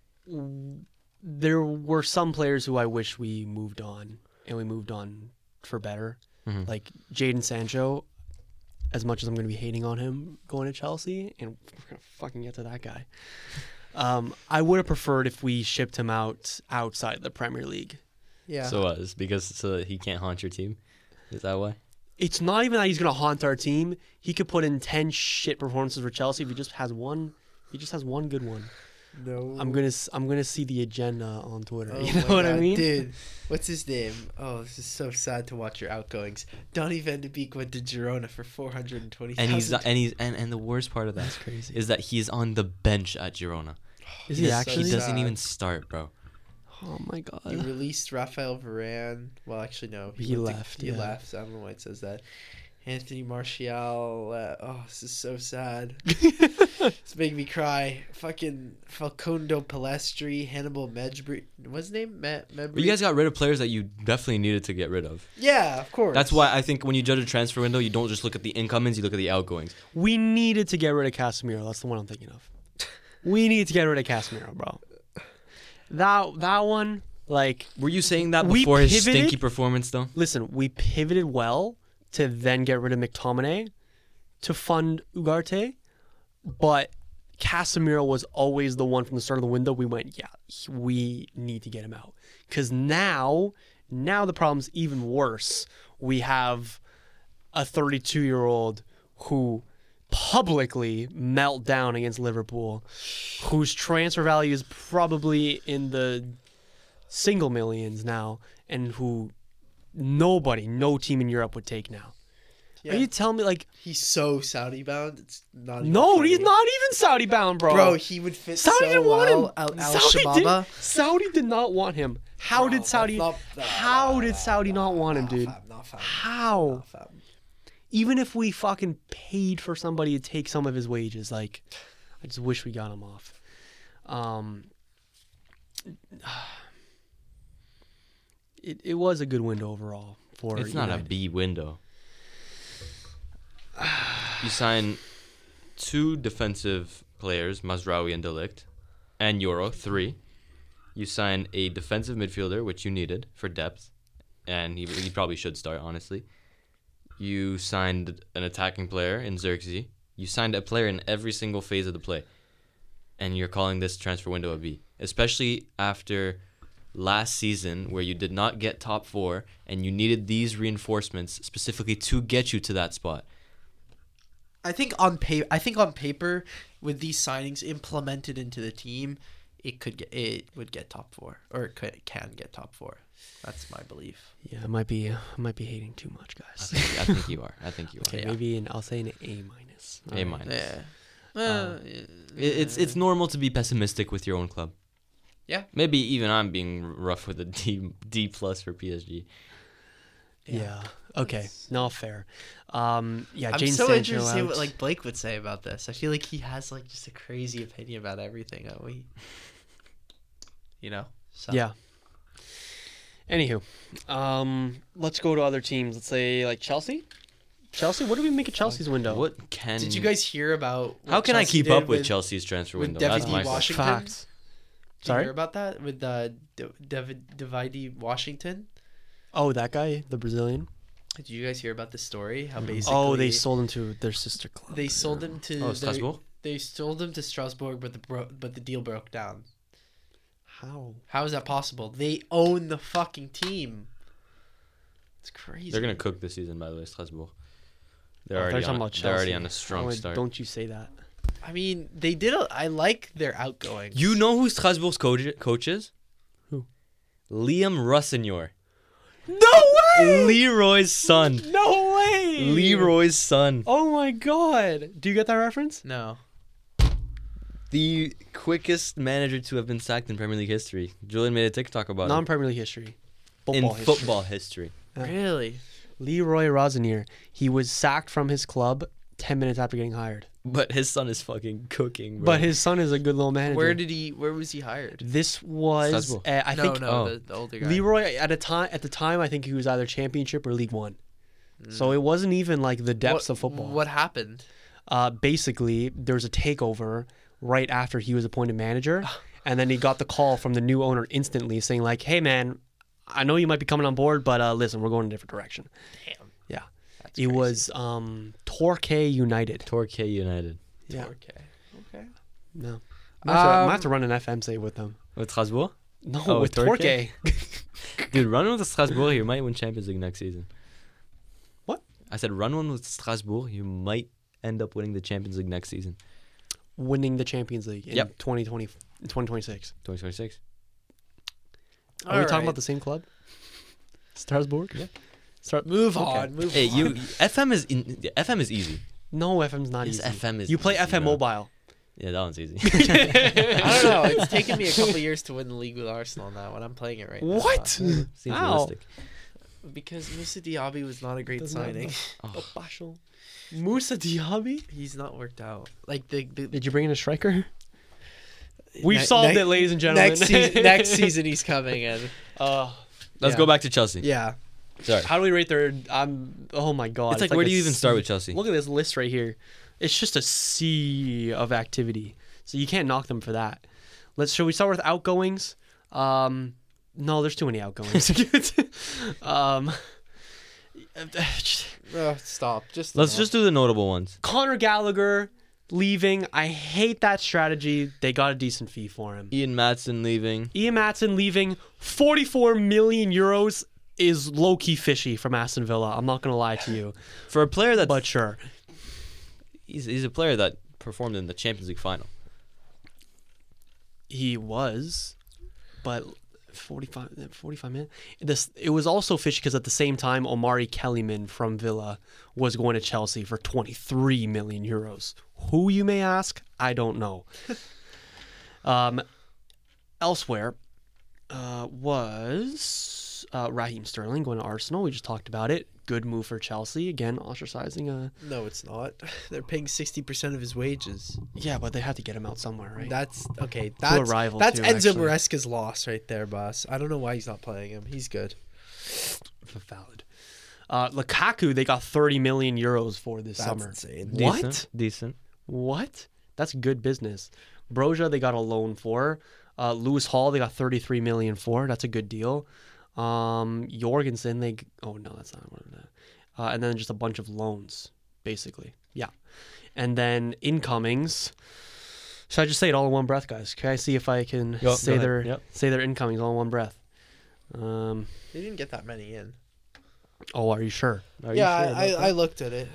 w- there were some players who I wish we moved on, and we moved on for better. Mhm. Like Jadon Sancho. As much as I'm going to be hating on him going to Chelsea, and we're going to fucking get to that guy. Um, I would have preferred if we shipped him out outside the Premier League. Yeah. so was because so that he can't haunt your team. Is that why? It's not even that he's going to haunt our team. He could put in ten shit performances for Chelsea if he just has one. He just has one good one. no. I'm gonna s- I'm gonna see the agenda on Twitter. Oh you know my what I God, mean? Dude, what's his name? Oh, this is so sad to watch your outgoings. Donny Van de Beek went to Girona for four hundred twenty thousand. And he's and he's and, and the worst part of that That's crazy. is that he's on the bench at Girona. Is he He's so actually? He doesn't sad. even start, bro. Oh my He god. released Raphael Varane. Well, actually, no. He went to- left, he yeah. left. I don't know why it says that. Anthony Martial. Uh, oh, this is so sad. It's making me cry. Fucking Falcondo Palestri, Hannibal Medjbri. What's his name? Me- Medbri? But you guys got rid of players that you definitely needed to get rid of. Yeah, of course. That's why I think when you judge a transfer window, you don't just look at the incomings, you look at the outgoings. We needed to get rid of Casemiro. That's the one I'm thinking of. We need to get rid of Casemiro, bro. That that one, like, Were you saying that We before his pivoted? stinky performance, though? listen, we pivoted well to then get rid of McTominay to fund Ugarte, but Casemiro was always the one from the start of the window. We went, yeah, he- we need to get him out because now, now the problem's even worse. We have a thirty-two-year-old who publicly melt down against Liverpool, whose transfer value is probably in the single millions now, and who nobody, no team in Europe would take now. Yeah. Are you telling me, like, He's so Saudi bound. It's not. Even no, funny. he's not even Saudi bound, bro. Bro, he would fit Saudi so didn't want well. him. Al, Al Saudi, Shababa. did, Saudi did not want him. How Bro, did Saudi? not- not- how not- did Saudi not want him, not dude? fam, not fam, How? not fam. Even if we fucking paid for somebody to take some of his wages, like, I just wish we got him off. Um, it it was a good window overall for. It's not a United. B window. You sign two defensive players, Mazraoui and Delict, and Euro, three. You sign a defensive midfielder, which you needed for depth, and he, he probably should start, honestly. You signed an attacking player in Xerxes. You signed a player in every single phase of the play. And you're calling this transfer window a B. Especially after last season where you did not get top four and you needed these reinforcements specifically to get you to that spot. I think on paper, I think on paper, with these signings implemented into the team, it could get it would get top four, or it could it can get top four. That's my belief. Yeah, I might be I might be hating too much, I guys. think, I think you are. I think you are. Okay, yeah. maybe an, I'll say an A minus. A Alright. minus. Yeah. Uh, It- It's it's normal to be pessimistic with your own club. Yeah. Maybe even I'm being rough with a D D plus for P S G. Yeah. Okay. No, fair. Um, yeah, I'm Jadon so Sancho interested to see out. what like Blake would say about this. I feel like he has like just a crazy opinion about everything that we, you know. So. Yeah. Anywho, um, let's go to other teams. Let's say like Chelsea. Chelsea. What do we make of Chelsea's window? What can Did you guys hear about? what How can Chelsea I keep did up with, Chelsea's transfer with window? David That's D. my question. Washington? Facts. Did Sorry? you hear about that with uh, D- David Davide Washington? Oh, that guy, the Brazilian. Did you guys hear about this story? How basically Oh, they sold him to their sister club. they sold him to Oh, their- Strasbourg? They sold him to Strasbourg, but the bro- but the deal broke down. How? How is that possible? They own the fucking team. It's crazy. They're gonna cook this season, by the way, Strasbourg. They're Oh, already talking on. about They're already Chelsea. on a strong Oh, start. Don't you say that. I mean, they did. A, I like their outgoing. You know who Strasbourg's coach, coach is? Who? Liam Rossignol. No way! Leroy's son. No way! Leroy's son. Oh my god! Do you get that reference? No. The quickest manager to have been sacked in Premier League history. Julian made a TikTok about Non it. Premier League history. In Football history. football history. Yeah. Really? Leroy Rosenier. He was sacked from his club ten minutes after getting hired. But his son is fucking cooking, bro. But his son is a good little manager. Where did he? Where was he hired? this was? Strasbourg. Uh, I no, think no, oh. the, the older guy. Leroy at a time at the time I think he was either Championship or League One. So it wasn't even like the depths what, of football. What happened? Uh, basically, there was a takeover right after he was appointed manager, and then he got the call from the new owner instantly saying like, "Hey man, I know you might be coming on board, but uh, listen, we're going a different direction." Damn. Yeah, That's it crazy. was um, Torquay United. Torquay United. Yeah, Okay. Okay. no, I might, have to, I might have Um, to run an F M save with them. With Strasbourg? No, Oh, with Torquay? Torquay. Dude, run one with Strasbourg, you might win Champions League next season. What? I said run one with Strasbourg, you might end up winning the Champions League next season. Winning the Champions League in Yep. twenty twenty, in twenty twenty-six. twenty twenty-six. Are we All talking right. about the same club? Strasbourg? Yeah. Start, Move okay. on. Move Hey, on. you F M is in, F M is easy. No, F M's not Yes, easy. F M is You play easy, F M bro. Mobile. Yeah, that one's easy. I don't know. It's taken me a couple years to win the league with Arsenal now when I'm playing it right now. What? Seems How? realistic. Because Musa Diaby was not a great Does not signing. Oh, Bashal. Musa Diaby? He's not worked out. Like the, the Did you bring in a striker? We've Ne- solved ne- it, ladies and gentlemen. next season. Next season he's coming in. Uh, Let's Yeah. go back to Chelsea. Yeah. Sorry. how do we rate their? Um. Oh my god. It's like, where a do you even s- start with Chelsea? Look at this list right here. It's just a sea of activity. So you can't knock them for that. Let's. Should we start with outgoings? Um. No, there's too many outgoings. um. Oh, stop. Just Let's just do the notable ones. Conor Gallagher leaving. I hate that strategy. They got a decent fee for him. Ian Matson leaving. Ian Matson leaving. forty-four million euros is low key fishy from Aston Villa. I'm not gonna lie to you, For a player that but sure. he's, he's a player that performed in the Champions League final. He was, but forty-five, forty-five minutes. This it was also fishy because at the same time, Omari Kellyman from Villa was going to Chelsea for twenty-three million euros. Who, you may ask? I don't know. um, elsewhere uh, was uh, Raheem Sterling going to Arsenal. We just talked about it. Good move for Chelsea. Again, ostracizing a. No, it's not. They're paying sixty percent of his wages. Yeah, but they had to get him out somewhere, right? That's okay. That's rival, that's too, Enzo actually. Maresca's loss right there, boss. I don't know why he's not playing him. He's good. Valid. Uh, Lukaku, they got thirty million euros for this That's summer. insane. What? Decent. Decent. What? That's good business. Broja, they got a loan for. Uh, Lewis Hall, they got thirty-three million for. That's a good deal. Um, Jorgensen, they oh no, that's not one of that. Uh, and then just a bunch of loans, basically. Yeah. And then incomings. Should I just say it all in one breath, guys? Can I see if I can Go- say go ahead. their Yep. say their incomings all in one breath? Um. They didn't get that many in. Oh, are you sure? Are you yeah, sure I, about I that? looked at it.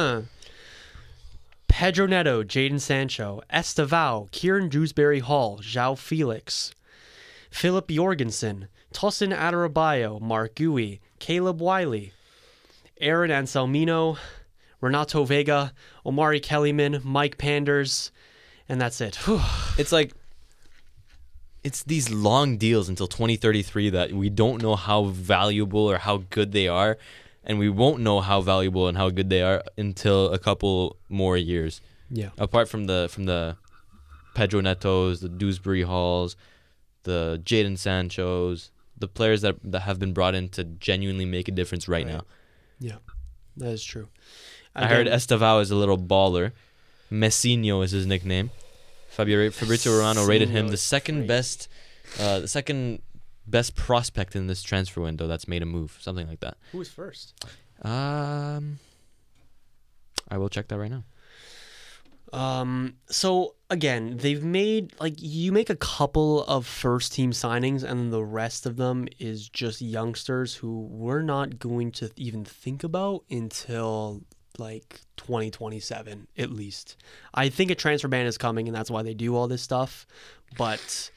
Pedro Neto, Jadon Sancho, Estevao, Kieran Dewsbury Hall, João Felix, Philip Jorgensen, Tosin Adarabioyo, Mark Gui, Caleb Wiley, Aaron Anselmino, Renato Vega, Omari Kellyman, Mike Panders, and that's it. Whew. It's like it's these long deals until twenty thirty-three that we don't know how valuable or how good they are, and we won't know how valuable and how good they are until a couple more years. Yeah. Apart from the from the Pedro Netos, the Dewsbury Halls, the Jadon Sanchos, the players that that have been brought in to genuinely make a difference right, Right. now. Yeah, that is true. I heard Again, Estevao is a little baller. Messinho is his nickname. Fabio, Fabrizio Romano rated him Messinho the is second crazy. best, uh, the second best prospect in this transfer window that's made a move, something like that. Who was first? Um, I will check that right now. Um, so again, they've made like you make a couple of first team signings, and then the rest of them is just youngsters who we're not going to even think about until like twenty twenty-seven at least. I think a transfer ban is coming, and that's why they do all this stuff. But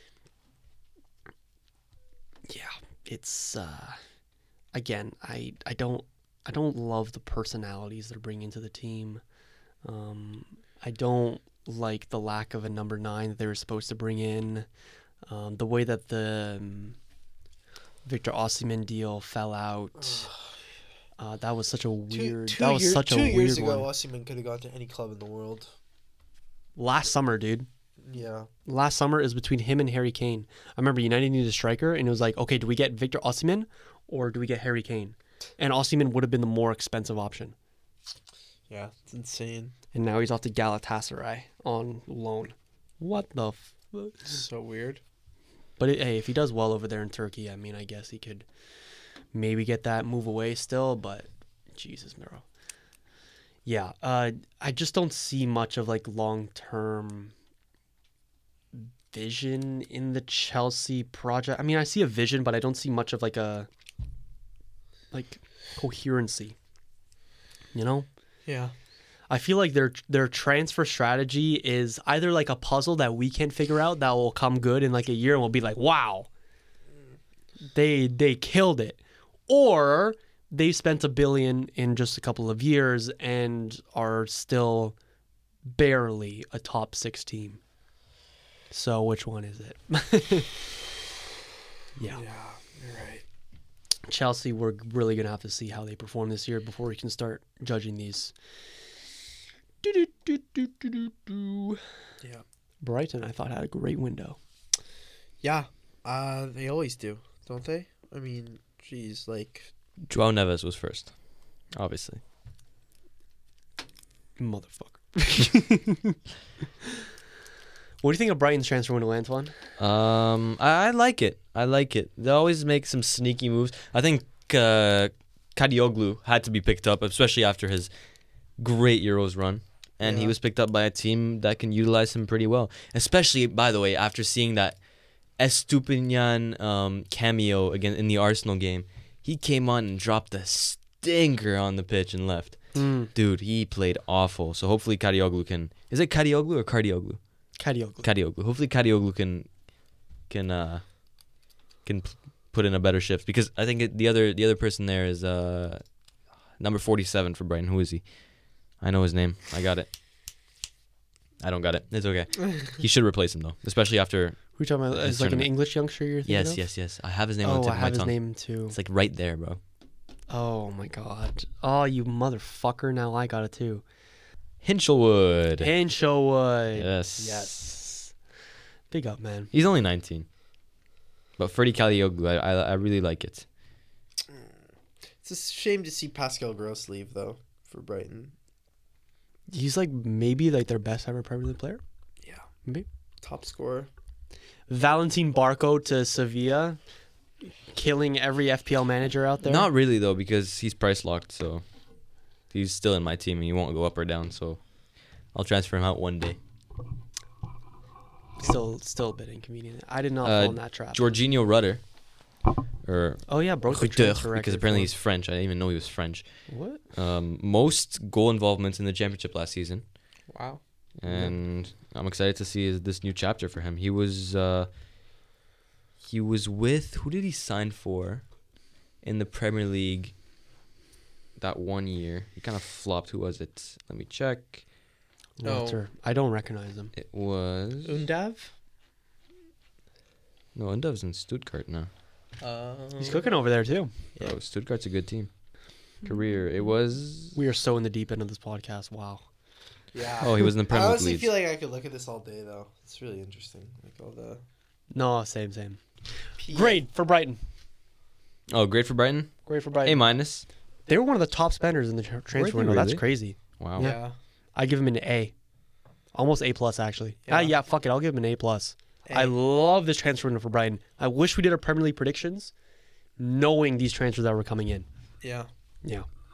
yeah, it's uh, again, I I don't I don't love the personalities they're bringing to the team. Um, I don't like the lack of a number nine that they were supposed to bring in. Um, the way that the um, Victor Osimhen deal fell out. Uh, that was such a weird. Two, two that was year, such a two weird years ago, one. Osimhen could have gone to any club in the world. Last summer, dude. Yeah. Last summer is between him and Harry Kane. I remember United needed a striker, and it was like, okay, do we get Victor Osimhen or do we get Harry Kane? And Osimhen would have been the more expensive option. Yeah, it's insane. And now he's off to Galatasaray on loan. What the fuck? So weird. But it, hey, if he does well over there in Turkey, I mean, I guess he could maybe get that move away still. But Jesus, Miro. Yeah, uh, I just don't see much of like long term vision in the Chelsea project. I mean, I see a vision, but I don't see much of like a like coherency. You know? Yeah. I feel like their their transfer strategy is either like a puzzle that we can't figure out that will come good in like a year and we'll be like, wow, they they killed it, or they spent a billion in just a couple of years and are still barely a top six team. So which one is it? yeah. Yeah, you're right. Chelsea, we're really gonna have to see how they perform this year before we can start judging these. Yeah. Brighton, I thought, had a great window. Yeah. Uh, they always do, don't they? I mean, geez, like. Joao Neves was first, obviously. Motherfucker. What do you think of Brighton's transfer window, Antoine? Um, I, I like it. I like it. They always make some sneaky moves. I think uh, Kadioglu had to be picked up, especially after his great Euros run. And Yeah. he was picked up by a team that can utilize him pretty well. Especially, by the way, after seeing that Estupinian um, cameo again in the Arsenal game. He came on and dropped a stinker on the pitch and left. Mm. Dude, he played awful. So hopefully Kadioglu can... Is it Kadioglu or Cardioglu? Kadioglu. Kadioglu. Hopefully Kadioglu can can uh, can p- put in a better shift, because I think it, the other the other person there is uh, number forty-seven for Brighton. Who is he? I know his name. I got it. I don't got it. It's okay. He should replace him though, especially after. Who are you talking about? His Is like an tournament. English youngster you're thinking Yes, of? yes, yes. I have his name on Oh, the tip I of my have his tongue. name too. It's like right there, bro. Oh my god. Oh, you motherfucker! Now I got it too. Hinchelwood. Hinchelwood. Yes. Yes. Big up, man. He's only nineteen. But Freddie Kadioglu, I, I I really like it. It's a shame to see Pascal Gross leave, though, for Brighton. He's like maybe like their best ever Premier League player. Yeah. Maybe. Top scorer. Valentin Barco to Sevilla, killing every F P L manager out there. Not really though, because he's price locked, so he's still in my team and he won't go up or down. So I'll transfer him out one day. Still, still a bit inconvenient. I did not Uh, fall in that trap. Jorginho Rudder, or Oh yeah, broke the Rutter, transfer record because apparently for- he's French. I didn't even know he was French. What? Um, most goal involvements in the championship last season, Wow. and I'm excited to see this new chapter for him. He was uh, he was with who did he sign for in the Premier League that one year? He kind of flopped. Who was it? Let me check. Oh. Rutter. I don't recognize him. It was Undav? no, Undav's in Stuttgart now. Um, He's cooking over there too. Yeah. Oh, Stuttgart's a good team. Career. It was. We are so in the deep end of this podcast. Wow. Yeah. Oh, he was in the I Premier League. honestly Leeds. feel like I could look at this all day, though. It's really interesting. Like all the. No, same, same. P- Great for Brighton. Oh, great for Brighton. Great for Brighton. A minus. They were one of the top spenders in the tra- transfer they window. That's really? crazy. Wow. Yeah. Yeah. I give him an A. Almost A plus actually. Yeah, Yeah. yeah fuck it. I'll give him an A plus. A. I love this transfer window for Brighton. I wish we did our Premier League predictions, knowing these transfers that were coming in. Yeah. Yeah.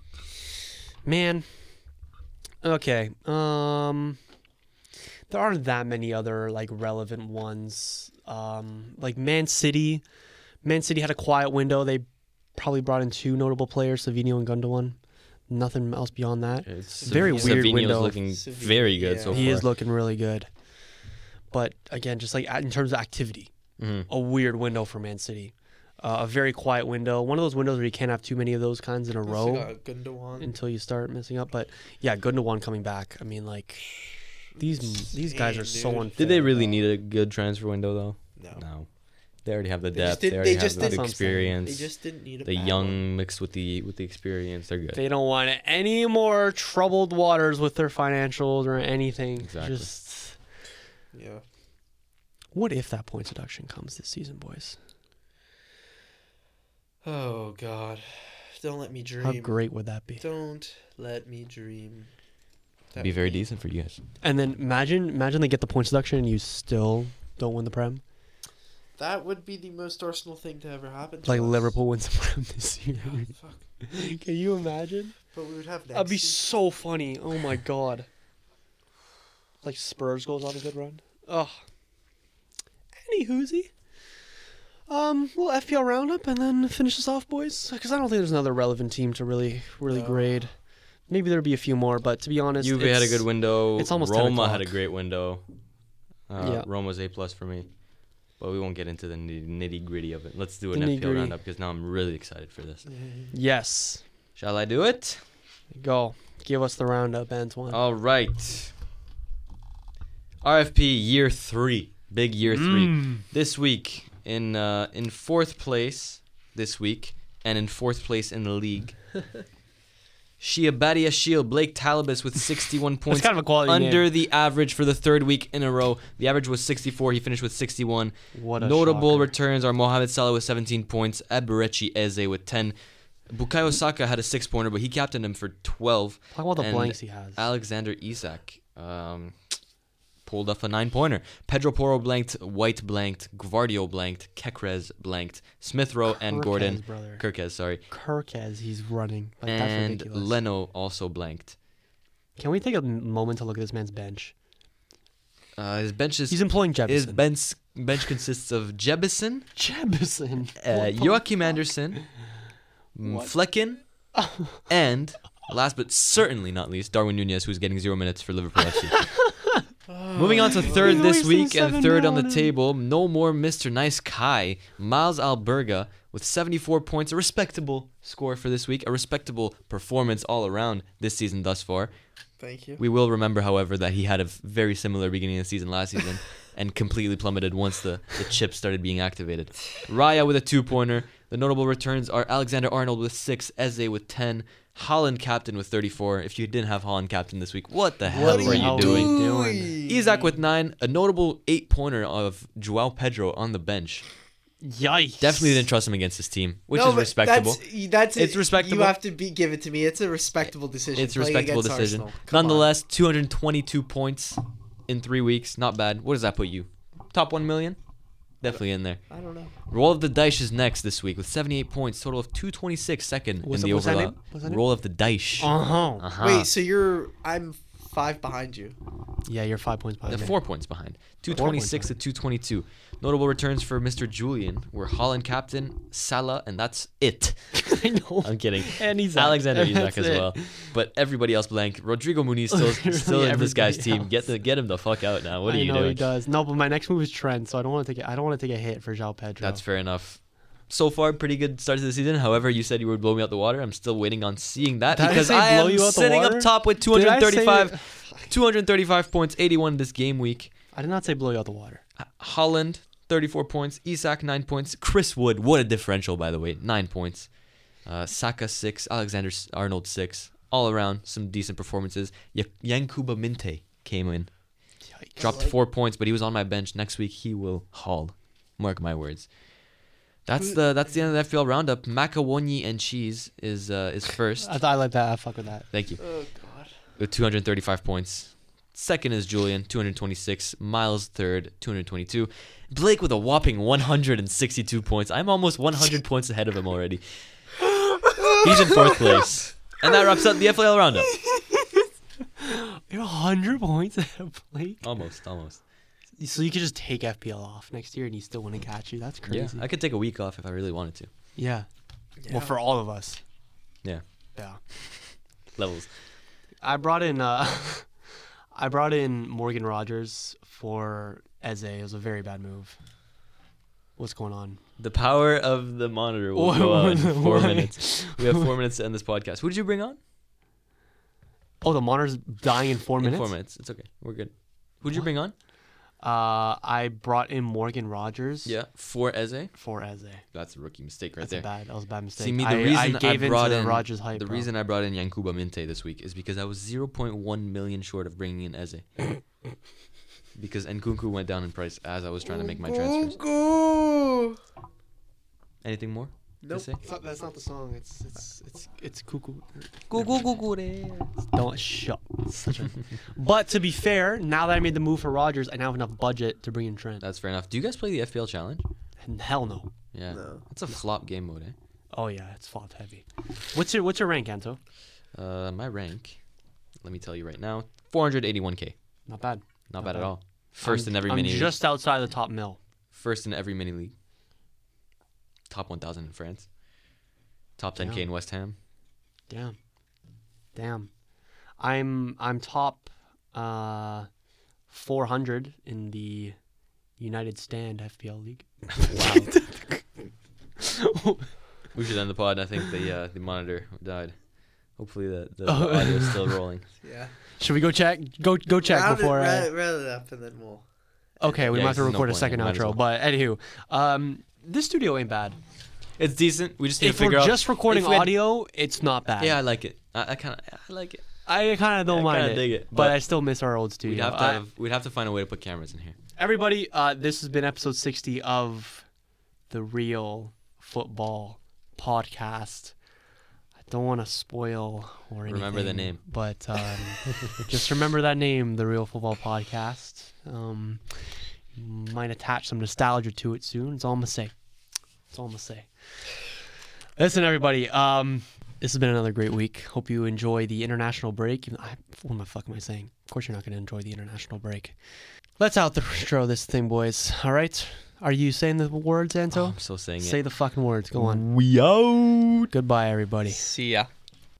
Man. Okay. Um there aren't that many other like relevant ones. Um like Man City. Man City had a quiet window. They probably brought in two notable players, Savinho and Gundogan. Nothing else beyond that. It's Very Sav- weird Savinho's window. looking Savinho, very good yeah. so He far. is looking really good. But again, just like in terms of activity, Mhm. a weird window for Man City. Uh, a very quiet window. One of those windows where you can't have too many of those kinds in a Also row got Gundogan. until you start messing up. But yeah, Gundogan coming back. I mean, like these these guys are so Insane, unfair. dude. Did they really need a good transfer window though? No. No. They already have the They just depth. They, did- already they have just the did- experience. They just didn't need a the bad young one. mixed with the with the experience. They're good. They don't want any more troubled waters with their financials or anything. Exactly. Just Yeah. what if that point deduction comes this season, boys? Oh God. Don't let me dream. How great would that be? Don't let me dream. That Be would very decent for you guys. And then imagine imagine they get the point deduction and you still don't win the Prem. That would be the most Arsenal thing to ever happen. To Like us. Liverpool wins the Prem this year. Yeah, fuck. Can you imagine? But we would have next. That'd be season. so funny. Oh my god. Like Spurs goes on a good run. Ugh. Any whoozy. Um, little F P L roundup and then finish this off, boys. Because I don't think there's another relevant team to really, really No. grade. Maybe there'd be a few more, but to be honest, Juve had a it's- good window. it's almost ten Roma had a o'clock. great window. Uh, Yeah. Roma's A plus for me. But we won't get into the nitty gritty of it. Let's do an The F P L nitty-gritty. roundup because now I'm really excited for this. Yes. Shall I do it? Go. Give us the roundup, Antoine. All right. R F P year three, big year three. Mm. This week in uh, in fourth place this week and in fourth place in the league. Shia Badia Shield, Blake Talibus with sixty-one It's points kind of a quality under name. the average for the third week in a row. The average was sixty-four. He finished with sixty-one. What a Notable shocker. returns are Mohamed Salah with seventeen points, Eberechi Eze with ten. Bukayo Saka had a six-pointer, but he captained him for twelve. Talk about the and blanks he has. Alexander Isak um, pulled off a nine-pointer. Pedro Porro blanked, White blanked, Gvardio blanked, Kekrez blanked, Smith Rowe and Kirkez, Gordon. brother. Kirkez, sorry. Kirk as he's running. Like, that's And ridiculous. Leno also blanked. Can we take a m- moment to look at this man's bench? Uh, his bench is He's employing his Jebison. bench bench consists of Jebison, Jebison. uh, Joachim Anderson, mm, What? Flecken, and last but certainly not least, Darwin Nunez, who's getting zero minutes for Liverpool F C. Moving on to third He's this wasting week and seven third mil on the on him. table, no more Mister Nice Kai, Miles Alberga with seventy-four points, a respectable score for this week, a respectable performance all around this season thus far. Thank you. We will remember, however, that he had a very similar beginning of the season last season and completely plummeted once the, the chips started being activated. Raya with a two-pointer. The notable returns are Alexander Arnold with six, Eze with ten, Holland captain with thirty-four. If you didn't have Holland captain this week, what the hell What were are you hell doing? doing? Isaac with nine, a notable eight-pointer of Joao Pedro on the bench. Yikes. Definitely didn't trust him against his team, which No, is but respectable. That's, that's It's respectable. You have to be give it to me. It's a respectable decision. It's a playing respectable against decision. Arsenal. Come on. Nonetheless, two hundred twenty-two points in three weeks. Not bad. What does that put you? Top one million? Definitely in there. I don't know. Roll of the Dice is next this week with seventy-eight points, total of two twenty-six, second What's in the that- what's that overall. name? What's that name? Roll of the Dice. Uh-huh. Uh-huh. Wait, so you're I'm five behind you. Yeah, you're five points behind Uh, me. four points behind. two Four points twenty-six to two twenty-two. Notable returns for Mister Julian were Holland captain, Salah, and that's it. I know. I'm kidding. And Isak. Alexander And Isak that's as it. well. But everybody else blank. Rodrigo Muniz still still in this guy's Everybody team. Get else. the get him the fuck out now. What are I you know doing? he does. No, but my next move is Trent, so I don't want to take it. I don't want to take a hit for João Pedro. That's fair enough. So far, pretty good start to the season. However, you said you would blow me out the water. I'm still waiting on seeing that Did I because say I blow am you out the sitting water? up top with Did I say- two thirty-five, two thirty-five points, eighty-one this game week. I did not say blow you out the water. Holland, thirty-four points. Isak, nine points. Chris Wood, what a differential, by the way, nine points. Uh, Saka, six. Alexander S- Arnold, six. All around, some decent performances. Y- Yankuba Minte came in. Yikes. Dropped four points, but he was on my bench. Next week, he will haul. Mark my words. That's the that's the end of the F P L roundup. Macaroni and cheese is uh, is first. I thought I like that. I fuck with that. Thank you. Oh God. With two hundred thirty-five points. Second is Julian, two hundred twenty-six. Miles third, two hundred twenty-two. Blake with a whopping one hundred sixty-two points. I'm almost one hundred points ahead of him already. He's in fourth place. And that wraps up the F P L roundup. You're one hundred points ahead of Blake. Almost, almost. So you could just take F P L off next year and he still wouldn't catch you. That's crazy. Yeah, I could take a week off if I really wanted to. Yeah. Yeah. Well, for all of us. Yeah. Yeah. Levels. I brought in uh, I brought in Morgan Rogers for Eze. It was a very bad move. What's going on? The power of the monitor will What- go on in four why? minutes. We have four minutes to end this podcast. Who did you bring on? Oh, the monitor's dying in four minutes? In four minutes. It's okay. We're good. Who did you bring on? Uh, I brought in Morgan Rogers Yeah, for Eze. for Eze. That's a rookie mistake right That's there. a bad. That was a bad mistake. See, me, the I, reason I I, gave brought into in the Rogers hype. the bro. reason I brought in Yankuba Minte this week is because I was zero point one million short of bringing in Eze. Because Nkunku went down in price as I was trying to make my transfers. Go. Anything more? Nope. To say? That's not, that's not the song. It's it's it's it's cuckoo. Go go go go there. Don't shut. Such a. But to be fair, now that I made the move for Rogers, I now have enough budget to bring in Trent. That's fair enough. Do you guys play the F P L challenge? And hell no. Yeah. No. That's a flop game mode, eh? Oh yeah, it's fault heavy. What's your what's your rank, Anto? Uh, my rank, let me tell you right now, four hundred eighty-one K. Not bad. Not, Not bad, bad. at all. First I'm, in every I'm mini just outside the top mill. First in every mini league. Top one thousand in France. Top ten K Damn. in West Ham. Damn. Damn. I'm I'm top uh four hundred in the United Stand F P L league. Wow. We should end the pod. I think the uh, the monitor died. Hopefully the, the, the Oh. audio is still rolling. Yeah. Should we go check? Go go check round before. It, I... round, round it up and then we'll. Okay, we Yeah, might have to there's no record a point, second yeah, might as outro. well. But anywho, um, this studio ain't bad. It's decent. We just need If to figure we're out. just recording if we had- audio, it's not bad. Yeah, I like it. I, I kind of I like it. I kind of don't I mind kinda it, dig it, but, but I still miss our old studio. We'd have to I- have, we'd have to find a way to put cameras in here. Everybody, uh, this has been episode sixty of the Real Football Podcast. I don't want to spoil or anything. Remember the name. But um, just remember that name, the Real Football Podcast. Um, might attach some nostalgia to it soon. That's all I'm going to say. That's all I'm going to say. Listen, everybody. Um, this has been another great week. Hope you enjoy the international break. I, what the fuck am I saying? Of course you're not going to enjoy the international break. Let's outro this thing, boys. All right? Are you saying the words, Anto? Oh, I'm still saying Say it. the fucking words. Go on. We out. Goodbye, everybody. See ya.